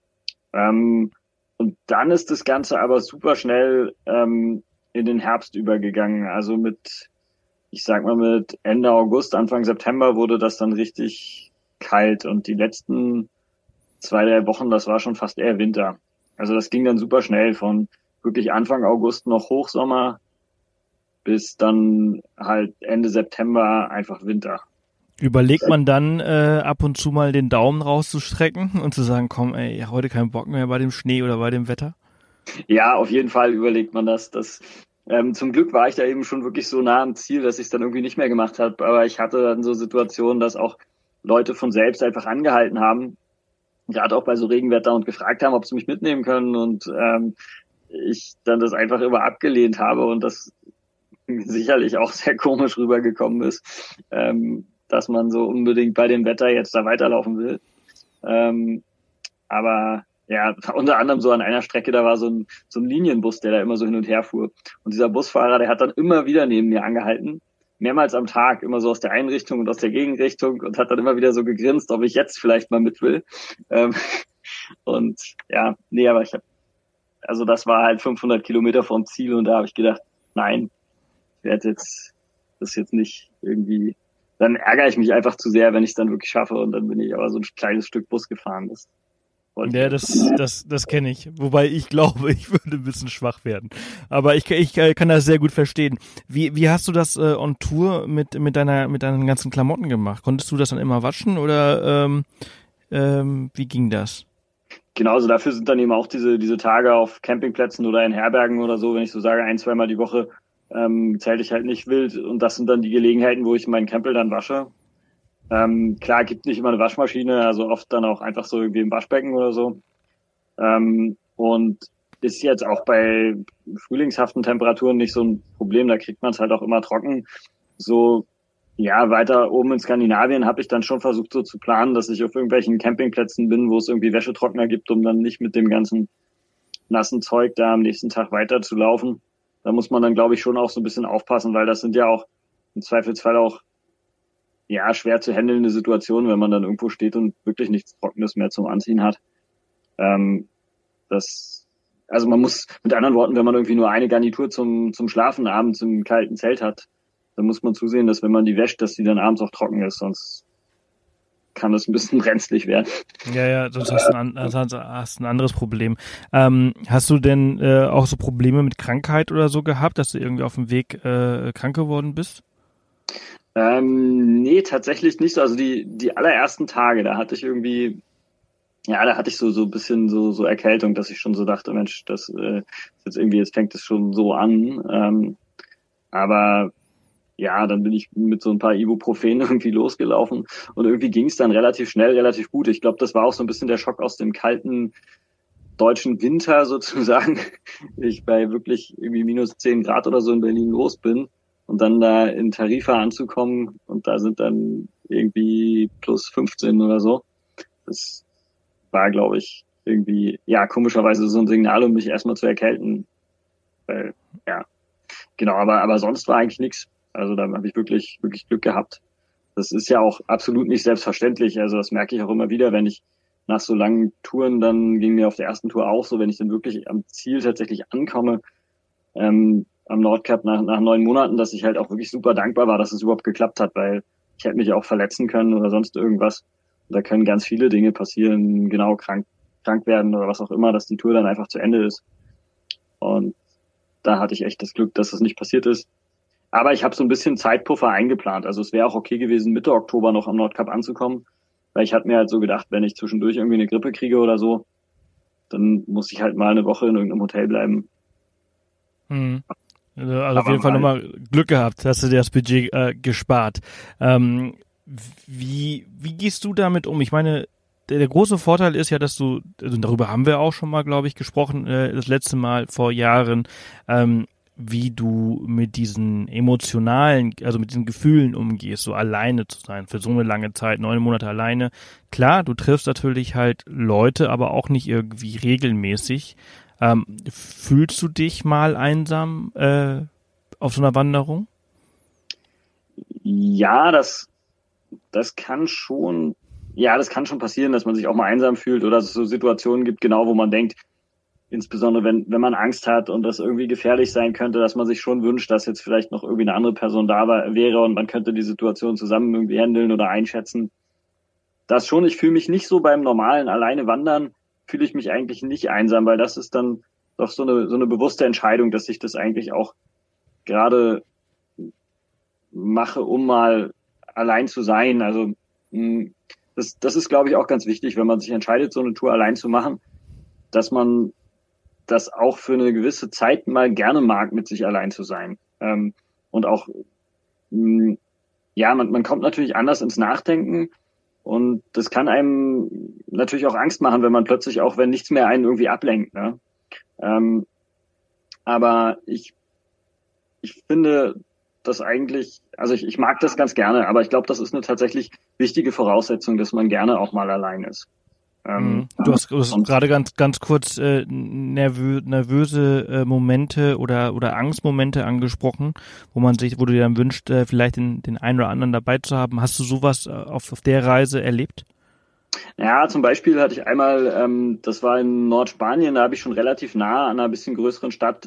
Und dann ist das Ganze aber super schnell in den Herbst übergegangen. Also mit Ende August, Anfang September wurde das dann richtig kalt und die letzten 2-3 Wochen, das war schon fast eher Winter. Also das ging dann super schnell von wirklich Anfang August noch Hochsommer bis dann halt Ende September einfach Winter. Überlegt man dann ab und zu mal den Daumen rauszustrecken und zu sagen, komm, heute kein Bock mehr bei dem Schnee oder bei dem Wetter? Ja, auf jeden Fall überlegt man das. Zum Glück war ich da eben schon wirklich so nah am Ziel, dass ich es dann irgendwie nicht mehr gemacht habe. Aber ich hatte dann so Situationen, dass auch Leute von selbst einfach angehalten haben, gerade auch bei so Regenwetter und gefragt haben, ob sie mich mitnehmen können und ich dann das einfach immer abgelehnt habe und das sicherlich auch sehr komisch rübergekommen ist, dass man so unbedingt bei dem Wetter jetzt da weiterlaufen will. Aber ja, unter anderem so an einer Strecke, da war so ein Linienbus, der da immer so hin und her fuhr. Und dieser Busfahrer, der hat dann immer wieder neben mir angehalten, mehrmals am Tag, immer so aus der einen Richtung und aus der Gegenrichtung und hat dann immer wieder so gegrinst, ob ich jetzt vielleicht mal mit will. Und ja, aber also das war halt 500 Kilometer vom Ziel und da habe ich gedacht, nein, ich werde das jetzt nicht irgendwie, dann ärgere ich mich einfach zu sehr, wenn ich es dann wirklich schaffe und dann bin ich aber so ein kleines Stück Bus gefahren. Ja, das kenne ich. Wobei ich glaube, ich würde ein bisschen schwach werden. Aber ich kann das sehr gut verstehen. Wie hast du das on Tour mit deinen ganzen Klamotten gemacht? Konntest du das dann immer waschen oder wie ging das? Genauso, dafür sind dann eben auch diese Tage auf Campingplätzen oder in Herbergen oder so, wenn ich so sage, 1-2 Mal die Woche zelte ich halt nicht wild und das sind dann die Gelegenheiten, wo ich meinen Campbell dann wasche. Klar, gibt nicht immer eine Waschmaschine, also oft dann auch einfach so irgendwie im Waschbecken oder so. Und ist jetzt auch bei frühlingshaften Temperaturen nicht so ein Problem, da kriegt man es halt auch immer trocken. So, ja, weiter oben in Skandinavien habe ich dann schon versucht so zu planen, dass ich auf irgendwelchen Campingplätzen bin, wo es irgendwie Wäschetrockner gibt, um dann nicht mit dem ganzen nassen Zeug da am nächsten Tag weiter zu laufen. Da muss man dann, glaube ich, schon auch so ein bisschen aufpassen, weil das sind ja auch im Zweifelsfall auch schwer zu handelnde Situationen, wenn man dann irgendwo steht und wirklich nichts Trockenes mehr zum Anziehen hat. Also man muss, mit anderen Worten, wenn man irgendwie nur eine Garnitur zum Schlafen abends im kalten Zelt hat, dann muss man zusehen, dass wenn man die wäscht, dass die dann abends auch trocken ist, sonst kann das ein bisschen brenzlig werden. Ja, sonst hast du ein anderes Problem. Hast du denn auch so Probleme mit Krankheit oder so gehabt, dass du irgendwie auf dem Weg krank geworden bist? Nee, tatsächlich nicht so. Also die allerersten Tage, da hatte ich irgendwie, ja, da hatte ich so ein bisschen so Erkältung, dass ich schon so dachte, Mensch, das jetzt irgendwie, jetzt fängt es schon so an. Aber ja, dann bin ich mit so ein paar Ibuprofen irgendwie losgelaufen und irgendwie ging es dann relativ schnell, relativ gut. Ich glaube, das war auch so ein bisschen der Schock aus dem kalten deutschen Winter sozusagen. Ich bei wirklich irgendwie minus 10 Grad oder so in Berlin los bin und dann da in Tarifa anzukommen und da sind dann irgendwie plus 15 oder so. Das war, glaube ich, irgendwie, ja, komischerweise so ein Signal, um mich erstmal zu erkälten. Weil, ja, genau, aber sonst war eigentlich nichts. Also da habe ich wirklich Glück gehabt. Das ist ja auch absolut nicht selbstverständlich. Also das merke ich auch immer wieder, wenn ich nach so langen Touren, dann ging mir auf der ersten Tour auch so, wenn ich dann wirklich am Ziel tatsächlich ankomme, am Nordkap nach 9 Monaten, dass ich halt auch wirklich super dankbar war, dass es überhaupt geklappt hat, weil ich hätte mich auch verletzen können oder sonst irgendwas. Da können ganz viele Dinge passieren, genau krank werden oder was auch immer, dass die Tour dann einfach zu Ende ist. Und da hatte ich echt das Glück, dass es nicht passiert ist. Aber ich habe so ein bisschen Zeitpuffer eingeplant. Also es wäre auch okay gewesen, Mitte Oktober noch am Nordkap anzukommen, weil ich hatte mir halt so gedacht, wenn ich zwischendurch irgendwie eine Grippe kriege oder so, dann muss ich halt mal eine Woche in irgendeinem Hotel bleiben. Also auf jeden Fall nochmal Glück gehabt, hast du dir das Budget gespart. Wie gehst du damit um? Ich meine, der große Vorteil ist ja, dass du, also darüber haben wir auch schon mal, glaube ich, gesprochen, das letzte Mal vor Jahren, wie du mit diesen emotionalen, also mit diesen Gefühlen umgehst, so alleine zu sein, für so eine lange Zeit, 9 Monate alleine. Klar, du triffst natürlich halt Leute, aber auch nicht irgendwie regelmäßig. Fühlst du dich mal einsam auf so einer Wanderung? Ja, das kann schon, das kann schon passieren, dass man sich auch mal einsam fühlt oder dass es so Situationen gibt, genau, wo man denkt, insbesondere wenn man Angst hat und das irgendwie gefährlich sein könnte, dass man sich schon wünscht, dass jetzt vielleicht noch irgendwie eine andere Person da wäre und man könnte die Situation zusammen irgendwie handeln oder einschätzen. Das schon, ich fühle mich nicht so beim normalen alleine wandern, fühle ich mich eigentlich nicht einsam, weil das ist dann doch so eine bewusste Entscheidung, dass ich das eigentlich auch gerade mache, um mal allein zu sein. Also das ist, glaube ich, auch ganz wichtig, wenn man sich entscheidet, so eine Tour allein zu machen, dass man das auch für eine gewisse Zeit mal gerne mag, mit sich allein zu sein. Und auch, man kommt natürlich anders ins Nachdenken und das kann einem natürlich auch Angst machen, wenn man plötzlich auch, wenn nichts mehr einen irgendwie ablenkt, ne? Aber ich finde das eigentlich, also ich mag das ganz gerne, aber ich glaube, das ist eine tatsächlich wichtige Voraussetzung, dass man gerne auch mal allein ist. Du hast gerade ganz kurz nervöse Momente oder Angstmomente angesprochen, wo du dir dann wünscht, vielleicht den einen oder anderen dabei zu haben. Hast du sowas auf der Reise erlebt? Ja, zum Beispiel hatte ich einmal, das war in Nordspanien, da habe ich schon relativ nah an einer bisschen größeren Stadt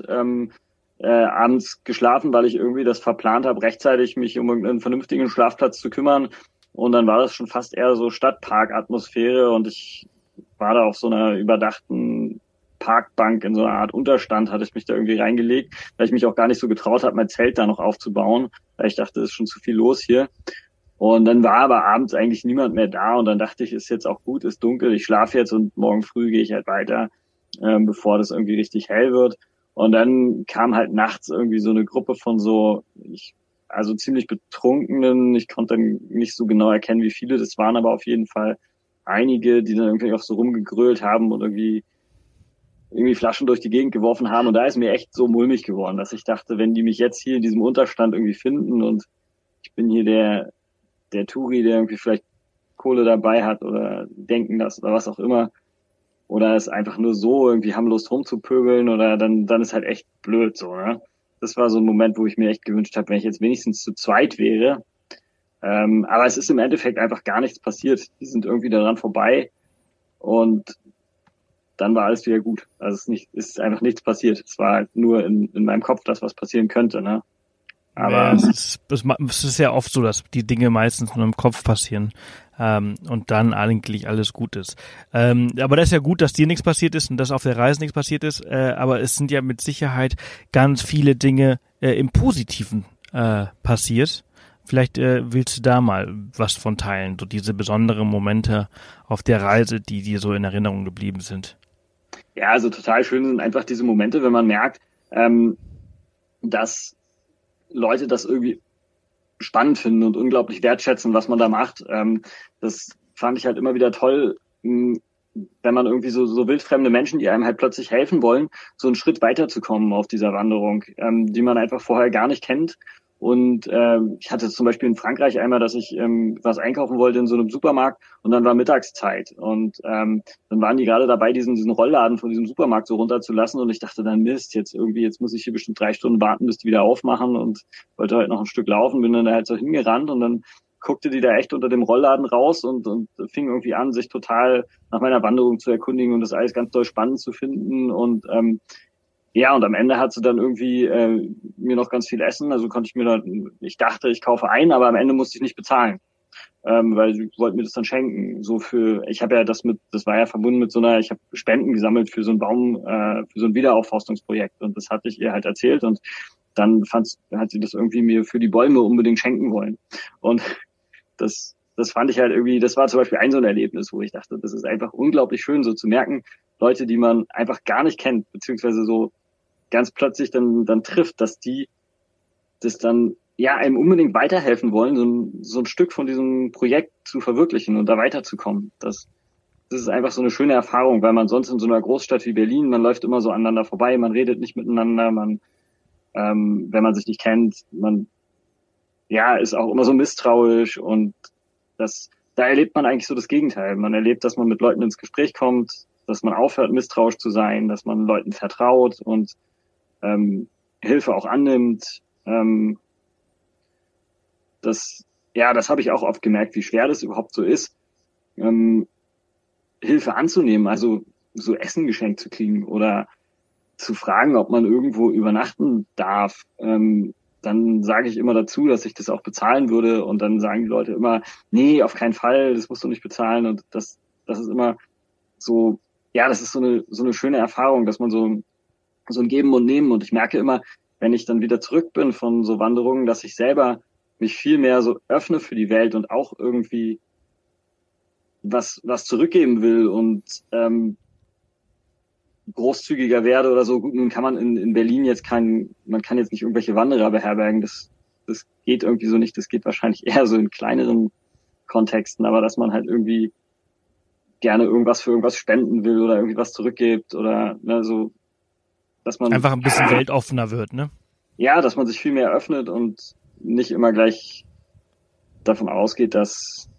abends geschlafen, weil ich irgendwie das verplant habe, rechtzeitig mich um einen vernünftigen Schlafplatz zu kümmern. Und dann war das schon fast eher so Stadtpark-Atmosphäre und ich war da auf so einer überdachten Parkbank in so einer Art Unterstand, hatte ich mich da irgendwie reingelegt, weil ich mich auch gar nicht so getraut habe, mein Zelt da noch aufzubauen, weil ich dachte, es ist schon zu viel los hier. Und dann war aber abends eigentlich niemand mehr da und dann dachte ich, ist jetzt auch gut, ist dunkel, ich schlafe jetzt und morgen früh gehe ich halt weiter, bevor das irgendwie richtig hell wird. Und dann kam halt nachts irgendwie so eine Gruppe von also ziemlich Betrunkenen. Ich konnte dann nicht so genau erkennen, wie viele das waren, aber auf jeden Fall einige, die dann irgendwie auch so rumgegrölt haben und irgendwie Flaschen durch die Gegend geworfen haben. Und da ist mir echt so mulmig geworden, dass ich dachte, wenn die mich jetzt hier in diesem Unterstand irgendwie finden und ich bin hier der Touri, der irgendwie vielleicht Kohle dabei hat oder denken das oder was auch immer, oder es einfach nur so irgendwie haben Lust rumzupöbeln oder dann ist halt echt blöd so, ne? Das war so ein Moment, wo ich mir echt gewünscht habe, wenn ich jetzt wenigstens zu zweit wäre. Aber es ist im Endeffekt einfach gar nichts passiert. Die sind irgendwie daran vorbei und dann war alles wieder gut. Also es ist einfach nichts passiert. Es war halt nur in meinem Kopf das, was passieren könnte, ne? Aber es ist ja oft so, dass die Dinge meistens nur im Kopf passieren und dann eigentlich alles gut ist. Aber das ist ja gut, dass dir nichts passiert ist und dass auf der Reise nichts passiert ist. Aber es sind ja mit Sicherheit ganz viele Dinge im Positiven passiert. Vielleicht willst du da mal was von teilen, so diese besonderen Momente auf der Reise, die dir so in Erinnerung geblieben sind. Ja, also total schön sind einfach diese Momente, wenn man merkt, dass Leute das irgendwie spannend finden und unglaublich wertschätzen, was man da macht. Das fand ich halt immer wieder toll, wenn man irgendwie so wildfremde Menschen, die einem halt plötzlich helfen wollen, so einen Schritt weiterzukommen auf dieser Wanderung, die man einfach vorher gar nicht kennt. Und ich hatte zum Beispiel in Frankreich einmal, dass ich was einkaufen wollte in so einem Supermarkt und dann war Mittagszeit und dann waren die gerade dabei, diesen Rollladen von diesem Supermarkt so runterzulassen und ich dachte dann, Mist, jetzt muss ich hier bestimmt 3 Stunden warten, bis die wieder aufmachen und wollte halt noch ein Stück laufen, bin dann da halt so hingerannt und dann guckte die da echt unter dem Rollladen raus und fing irgendwie an, sich total nach meiner Wanderung zu erkundigen und das alles ganz doll spannend zu finden und ja, und am Ende hat sie dann irgendwie mir noch ganz viel Essen. Also konnte ich mir dann, ich dachte, ich kaufe ein, aber am Ende musste ich nicht bezahlen, weil sie wollten mir das dann schenken. Ich habe ja das war ja verbunden mit ich habe Spenden gesammelt für so einen Baum, für so ein Wiederaufforstungsprojekt und das hatte ich ihr halt erzählt und dann hat sie das irgendwie mir für die Bäume unbedingt schenken wollen. Und das fand ich halt irgendwie, das war zum Beispiel so ein Erlebnis, wo ich dachte, das ist einfach unglaublich schön, so zu merken, Leute, die man einfach gar nicht kennt, beziehungsweise so ganz plötzlich dann trifft, dass die das dann ja einem unbedingt weiterhelfen wollen, so ein Stück von diesem Projekt zu verwirklichen und da weiterzukommen. Das ist einfach so eine schöne Erfahrung, weil man sonst in so einer Großstadt wie Berlin, man läuft immer so aneinander vorbei, man redet nicht miteinander, wenn man sich nicht kennt, man ist auch immer so misstrauisch und da erlebt man eigentlich so das Gegenteil. Man erlebt, dass man mit Leuten ins Gespräch kommt, dass man aufhört, misstrauisch zu sein, dass man Leuten vertraut und Hilfe auch annimmt. Das habe ich auch oft gemerkt, wie schwer das überhaupt so ist, Hilfe anzunehmen, also so Essen geschenkt zu kriegen oder zu fragen, ob man irgendwo übernachten darf. Dann sage ich immer dazu, dass ich das auch bezahlen würde und dann sagen die Leute immer, nee, auf keinen Fall, das musst du nicht bezahlen und das ist immer so, ja, das ist so eine schöne Erfahrung, dass man so ein Geben und Nehmen und ich merke immer, wenn ich dann wieder zurück bin von so Wanderungen, dass ich selber mich viel mehr so öffne für die Welt und auch irgendwie was zurückgeben will und großzügiger werde oder so. Gut, nun kann man in Berlin man kann jetzt nicht irgendwelche Wanderer beherbergen, das geht irgendwie so nicht, das geht wahrscheinlich eher so in kleineren Kontexten, aber dass man halt irgendwie gerne irgendwas für irgendwas spenden will oder irgendwie was zurückgibt oder so, dass man einfach ein bisschen weltoffener wird, ne? Ja, dass man sich viel mehr öffnet und nicht immer gleich davon ausgeht, dass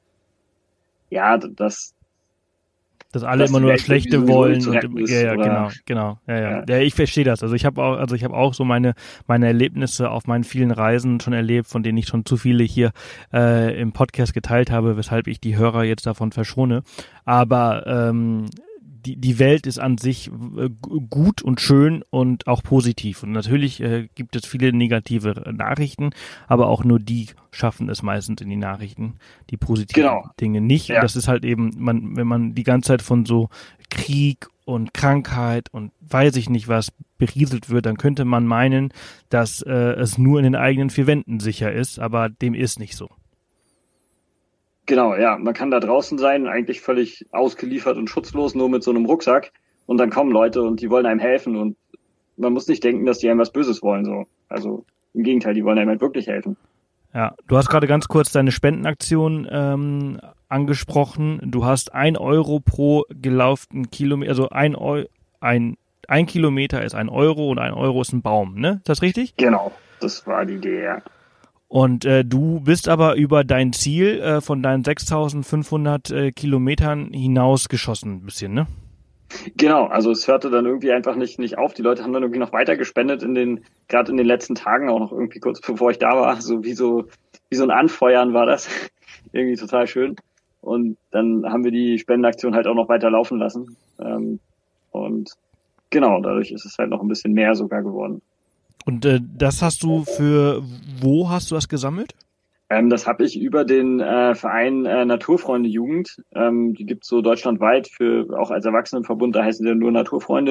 alle immer nur das Schlechte wollen und genau. Ja, ich verstehe das. Also ich habe auch so meine Erlebnisse auf meinen vielen Reisen schon erlebt, von denen ich schon zu viele hier im Podcast geteilt habe, weshalb ich die Hörer jetzt davon verschone. Aber die Welt ist an sich gut und schön und auch positiv. Und natürlich gibt es viele negative Nachrichten, aber auch nur die schaffen es meistens in die Nachrichten, die positiven Dinge nicht. Ja. Und das ist halt eben, wenn man die ganze Zeit von so Krieg und Krankheit und weiß ich nicht was berieselt wird, dann könnte man meinen, dass es nur in den eigenen 4 Wänden sicher ist, aber dem ist nicht so. Genau, ja, man kann da draußen sein, eigentlich völlig ausgeliefert und schutzlos, nur mit so einem Rucksack und dann kommen Leute und die wollen einem helfen und man muss nicht denken, dass die einem was Böses wollen, so. Also im Gegenteil, die wollen einem halt wirklich helfen. Ja, du hast gerade ganz kurz deine Spendenaktion angesprochen. Du hast 1 Euro pro gelauften Kilometer, also ein Kilometer ist 1 Euro und 1 Euro ist ein Baum, ne? Ist das richtig? Genau, das war die Idee, ja. Und du bist aber über dein Ziel von deinen 6.500 Kilometern hinausgeschossen ein bisschen, ne? Genau, also es hörte dann irgendwie einfach nicht auf. Die Leute haben dann irgendwie noch weiter gespendet gerade in den letzten Tagen, auch noch irgendwie kurz bevor ich da war. So wie so ein Anfeuern war das. Irgendwie total schön. Und dann haben wir die Spendenaktion halt auch noch weiter laufen lassen. Und genau, dadurch ist es halt noch ein bisschen mehr sogar geworden. Und das wo hast du das gesammelt? Das habe ich über den Verein Naturfreunde Jugend. Die gibt's so deutschlandweit auch als Erwachsenenverbund, da heißen sie nur Naturfreunde.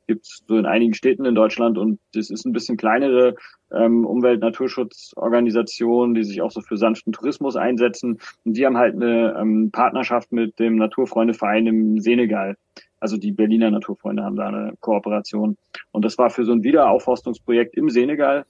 gibt's so in einigen Städten in Deutschland, und das ist ein bisschen kleinere Umwelt-Naturschutzorganisation, die sich auch so für sanften Tourismus einsetzen. Und die haben halt eine Partnerschaft mit dem Naturfreundeverein im Senegal. Also die Berliner Naturfreunde haben da eine Kooperation. Und das war für so ein Wiederaufforstungsprojekt im Senegal,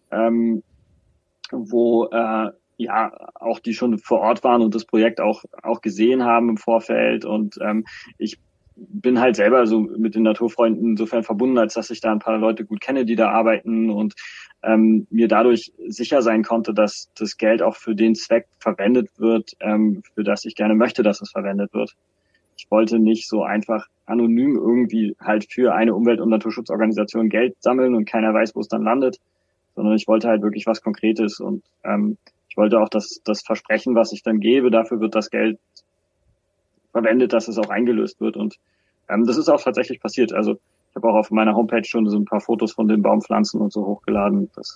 wo ja auch die schon vor Ort waren und das Projekt auch gesehen haben im Vorfeld. Und ich bin halt selber so mit den Naturfreunden insofern verbunden, als dass ich da ein paar Leute gut kenne, die da arbeiten, und mir dadurch sicher sein konnte, dass das Geld auch für den Zweck verwendet wird, für das ich gerne möchte, dass es verwendet wird. Ich wollte nicht so einfach anonym irgendwie halt für eine Umwelt- und Naturschutzorganisation Geld sammeln und keiner weiß, wo es dann landet, sondern ich wollte halt wirklich was Konkretes, und ich wollte auch, dass das Versprechen, was ich dann gebe, dafür wird das Geld verwendet, dass es auch eingelöst wird, und das ist auch tatsächlich passiert. Also ich habe auch auf meiner Homepage schon so ein paar Fotos von den Baumpflanzen und so hochgeladen. Das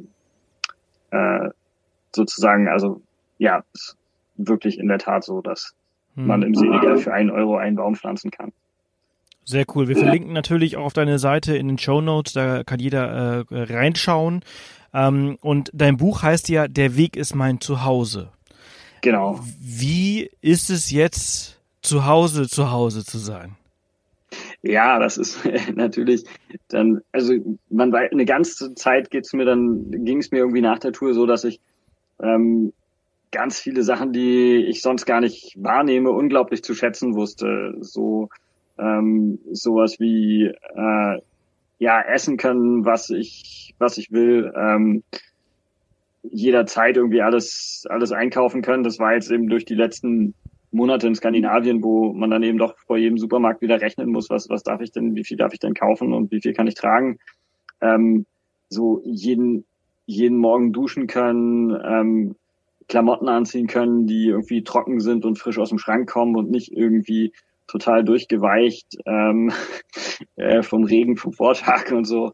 sozusagen, also ja, ist wirklich in der Tat so, dass man im Senegal für 1 Euro einen Baum pflanzen kann. Sehr cool. Wir verlinken natürlich auch auf deine Seite in den Shownotes, da kann jeder reinschauen. Und dein Buch heißt ja Der Weg ist mein Zuhause. Genau. Wie ist es jetzt, zu Hause zu sein? Ja, das ist natürlich dann, also man weiß, eine ganze Zeit ging es mir irgendwie nach der Tour so, dass ich ganz viele Sachen, die ich sonst gar nicht wahrnehme, unglaublich zu schätzen wusste. So sowas wie ja, essen können, was ich will, jederzeit irgendwie alles einkaufen können. Das war jetzt eben durch die letzten Monate in Skandinavien, wo man dann eben doch vor jedem Supermarkt wieder rechnen muss, was darf ich denn, wie viel darf ich denn kaufen und wie viel kann ich tragen. So jeden Morgen duschen können, Klamotten anziehen können, die irgendwie trocken sind und frisch aus dem Schrank kommen und nicht irgendwie total durchgeweicht vom Regen vom Vortag und so.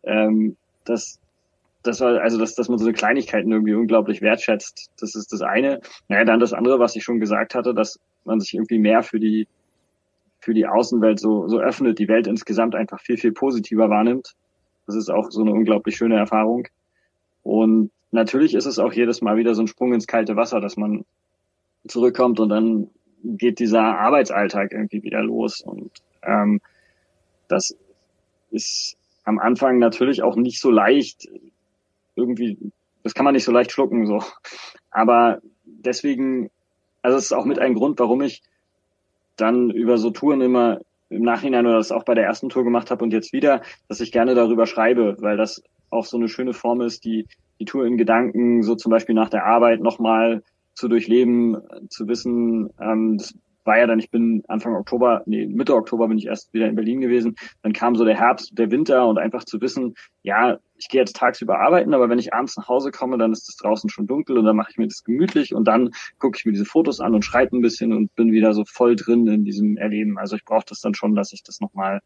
Das war, also dass man so eine Kleinigkeiten irgendwie unglaublich wertschätzt. Das ist das eine. Naja, dann das andere, was ich schon gesagt hatte, dass man sich irgendwie mehr für die Außenwelt so öffnet, die Welt insgesamt einfach viel, viel positiver wahrnimmt. Das ist auch so eine unglaublich schöne Erfahrung. Und natürlich ist es auch jedes Mal wieder so ein Sprung ins kalte Wasser, dass man zurückkommt und dann geht dieser Arbeitsalltag irgendwie wieder los. Und das ist am Anfang natürlich auch nicht so leicht, irgendwie, das kann man nicht so leicht schlucken, so. Aber deswegen, also es ist auch mit ein Grund, warum ich dann über so Touren immer im Nachhinein oder das auch bei der ersten Tour gemacht habe und jetzt wieder, dass ich gerne darüber schreibe, weil das auch so eine schöne Form ist, die Tour in Gedanken so zum Beispiel nach der Arbeit nochmal zu durchleben, zu wissen, das war ja dann, ich bin Mitte Oktober bin ich erst wieder in Berlin gewesen, dann kam so der Herbst, der Winter und einfach zu wissen, ja, ich gehe jetzt tagsüber arbeiten, aber wenn ich abends nach Hause komme, dann ist es draußen schon dunkel und dann mache ich mir das gemütlich und dann gucke ich mir diese Fotos an und schreibe ein bisschen und bin wieder so voll drin in diesem Erleben. Also ich brauche das dann schon, dass ich das nochmal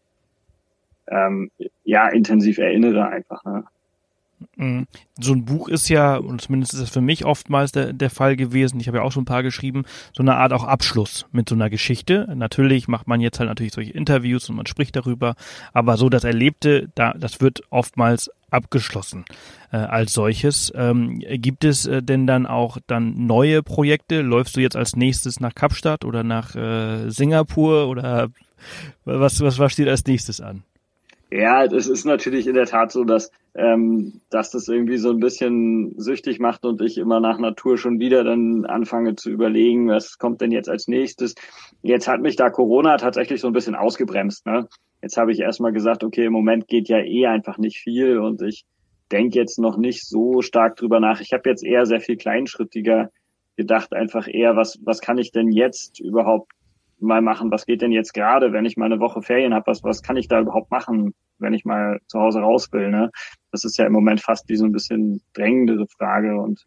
intensiv erinnere einfach, ne? So ein Buch ist ja, und zumindest ist das für mich oftmals der Fall gewesen, ich habe ja auch schon ein paar geschrieben, so eine Art auch Abschluss mit so einer Geschichte. Natürlich macht man jetzt halt natürlich solche Interviews und man spricht darüber, aber so das Erlebte, das wird oftmals abgeschlossen als solches. Gibt es denn dann auch neue Projekte? Läufst du jetzt als nächstes nach Kapstadt oder nach Singapur oder was steht als nächstes an? Ja, das ist natürlich in der Tat so, dass das irgendwie so ein bisschen süchtig macht und ich immer nach Natur schon wieder dann anfange zu überlegen, was kommt denn jetzt als nächstes. Jetzt hat mich da Corona tatsächlich so ein bisschen ausgebremst, ne? Jetzt habe ich erstmal gesagt, okay, im Moment geht ja einfach nicht viel und ich denke jetzt noch nicht so stark drüber nach. Ich habe jetzt eher sehr viel kleinschrittiger gedacht, einfach eher, was kann ich denn jetzt überhaupt mal machen, was geht denn jetzt gerade, wenn ich mal eine Woche Ferien habe, was kann ich da überhaupt machen, wenn ich mal zu Hause raus will, ne? Das ist ja im Moment fast wie so ein bisschen drängendere Frage und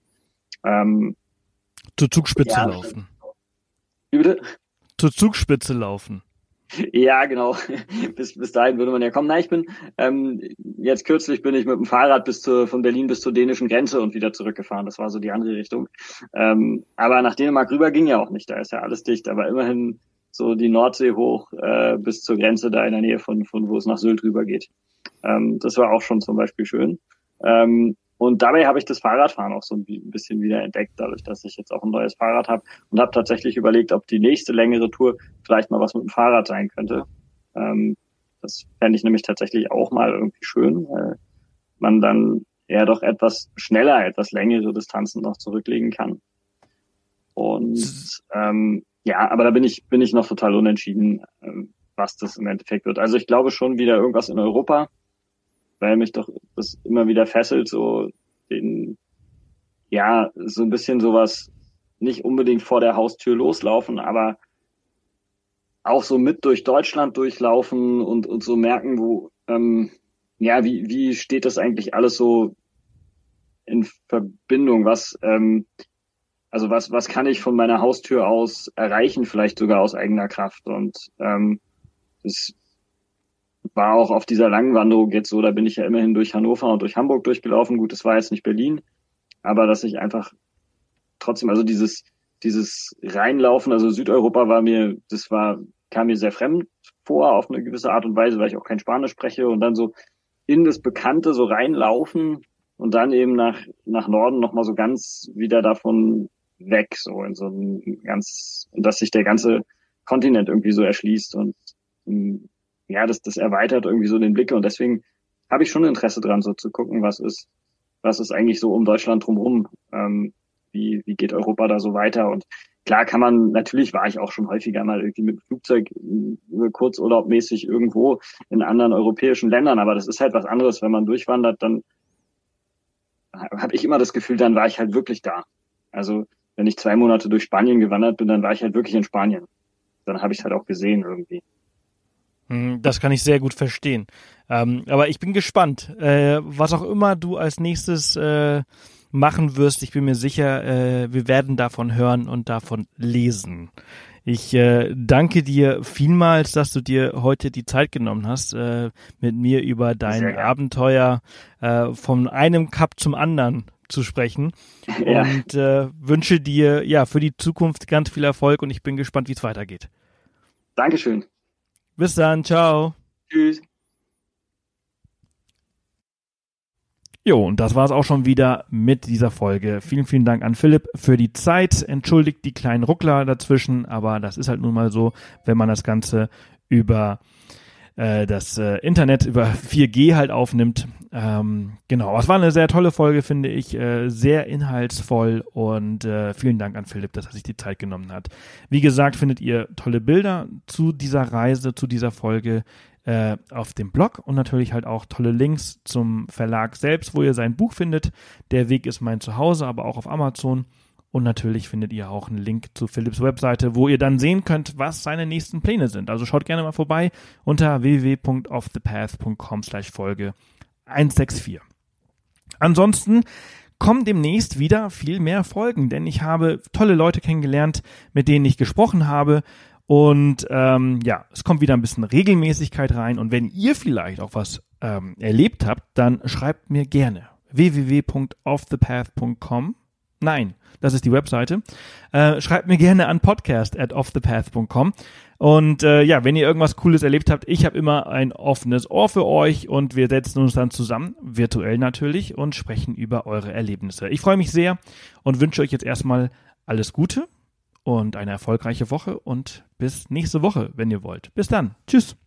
zur Zugspitze laufen. Wie bitte? Zur Zugspitze laufen. Ja, genau. Bis dahin würde man ja kommen. Nein, ich bin jetzt kürzlich bin ich mit dem Fahrrad von Berlin bis zur dänischen Grenze und wieder zurückgefahren. Das war so die andere Richtung. Aber nach Dänemark rüber ging ja auch nicht. Da ist ja alles dicht. Aber immerhin so die Nordsee hoch bis zur Grenze da in der Nähe von wo es nach Sylt rüber geht. Das war auch schon zum Beispiel schön. Und dabei habe ich das Fahrradfahren auch so ein bisschen wieder entdeckt, dadurch, dass ich jetzt auch ein neues Fahrrad habe und habe tatsächlich überlegt, ob die nächste längere Tour vielleicht mal was mit dem Fahrrad sein könnte. Das fände ich nämlich tatsächlich auch mal irgendwie schön, weil man dann eher doch etwas schneller, etwas längere Distanzen noch zurücklegen kann. Und aber da bin ich noch total unentschieden, was das im Endeffekt wird. Also ich glaube schon wieder irgendwas in Europa, weil mich doch das immer wieder fesselt, so so ein bisschen sowas, nicht unbedingt vor der Haustür loslaufen, aber auch so mit durch Deutschland durchlaufen und so merken, wie steht das eigentlich alles so in Verbindung? Was kann ich von meiner Haustür aus erreichen, vielleicht sogar aus eigener Kraft? Und das war auch auf dieser langen Wanderung jetzt so, da bin ich ja immerhin durch Hannover und durch Hamburg durchgelaufen. Gut, das war jetzt nicht Berlin, aber dass ich einfach trotzdem, also dieses Reinlaufen, also Südeuropa kam mir sehr fremd vor auf eine gewisse Art und Weise, weil ich auch kein Spanisch spreche, und dann so in das Bekannte so reinlaufen und dann eben nach Norden nochmal so ganz wieder davon weg, so in so ein dass sich der ganze Kontinent irgendwie so erschließt und das erweitert irgendwie so den Blick, und deswegen habe ich schon Interesse dran, so zu gucken, was ist eigentlich so um Deutschland drumherum, wie geht Europa da so weiter. Und klar natürlich war ich auch schon häufiger mal irgendwie mit dem Flugzeug kurzurlaubmäßig irgendwo in anderen europäischen Ländern, aber das ist halt was anderes, wenn man durchwandert, dann habe ich immer das Gefühl, dann war ich halt wirklich da. Also wenn ich 2 Monate durch Spanien gewandert bin, dann war ich halt wirklich in Spanien. Dann habe ich es halt auch gesehen irgendwie. Das kann ich sehr gut verstehen. Aber ich bin gespannt, was auch immer du als nächstes machen wirst. Ich bin mir sicher, wir werden davon hören und davon lesen. Ich danke dir vielmals, dass du dir heute die Zeit genommen hast, mit mir über dein Abenteuer von einem Kap zum anderen zu sprechen. Ja. Und wünsche dir für die Zukunft ganz viel Erfolg, und ich bin gespannt, wie es weitergeht. Dankeschön. Bis dann, ciao. Tschüss. Jo, und das war es auch schon wieder mit dieser Folge. Vielen, vielen Dank an Philipp für die Zeit. Entschuldigt die kleinen Ruckler dazwischen, aber das ist halt nun mal so, wenn man das Ganze über das Internet, über 4G halt aufnimmt. Genau, es war eine sehr tolle Folge, finde ich, sehr inhaltsvoll, und vielen Dank an Philipp, dass er sich die Zeit genommen hat. Wie gesagt, findet ihr tolle Bilder zu dieser Reise, zu dieser Folge auf dem Blog, und natürlich halt auch tolle Links zum Verlag selbst, wo ihr sein Buch findet. Der Weg ist mein Zuhause, aber auch auf Amazon. Und natürlich findet ihr auch einen Link zu Philipps Webseite, wo ihr dann sehen könnt, was seine nächsten Pläne sind. Also schaut gerne mal vorbei unter www.offthepath.com/Folge 164. Ansonsten kommen demnächst wieder viel mehr Folgen, denn ich habe tolle Leute kennengelernt, mit denen ich gesprochen habe. Und es kommt wieder ein bisschen Regelmäßigkeit rein. Und wenn ihr vielleicht auch was erlebt habt, dann schreibt mir gerne www.offthepath.com. Nein, das ist die Webseite. Schreibt mir gerne an podcast@offthepath.com. Und wenn ihr irgendwas Cooles erlebt habt, ich habe immer ein offenes Ohr für euch, und wir setzen uns dann zusammen, virtuell natürlich, und sprechen über eure Erlebnisse. Ich freue mich sehr und wünsche euch jetzt erstmal alles Gute und eine erfolgreiche Woche, und bis nächste Woche, wenn ihr wollt. Bis dann. Tschüss.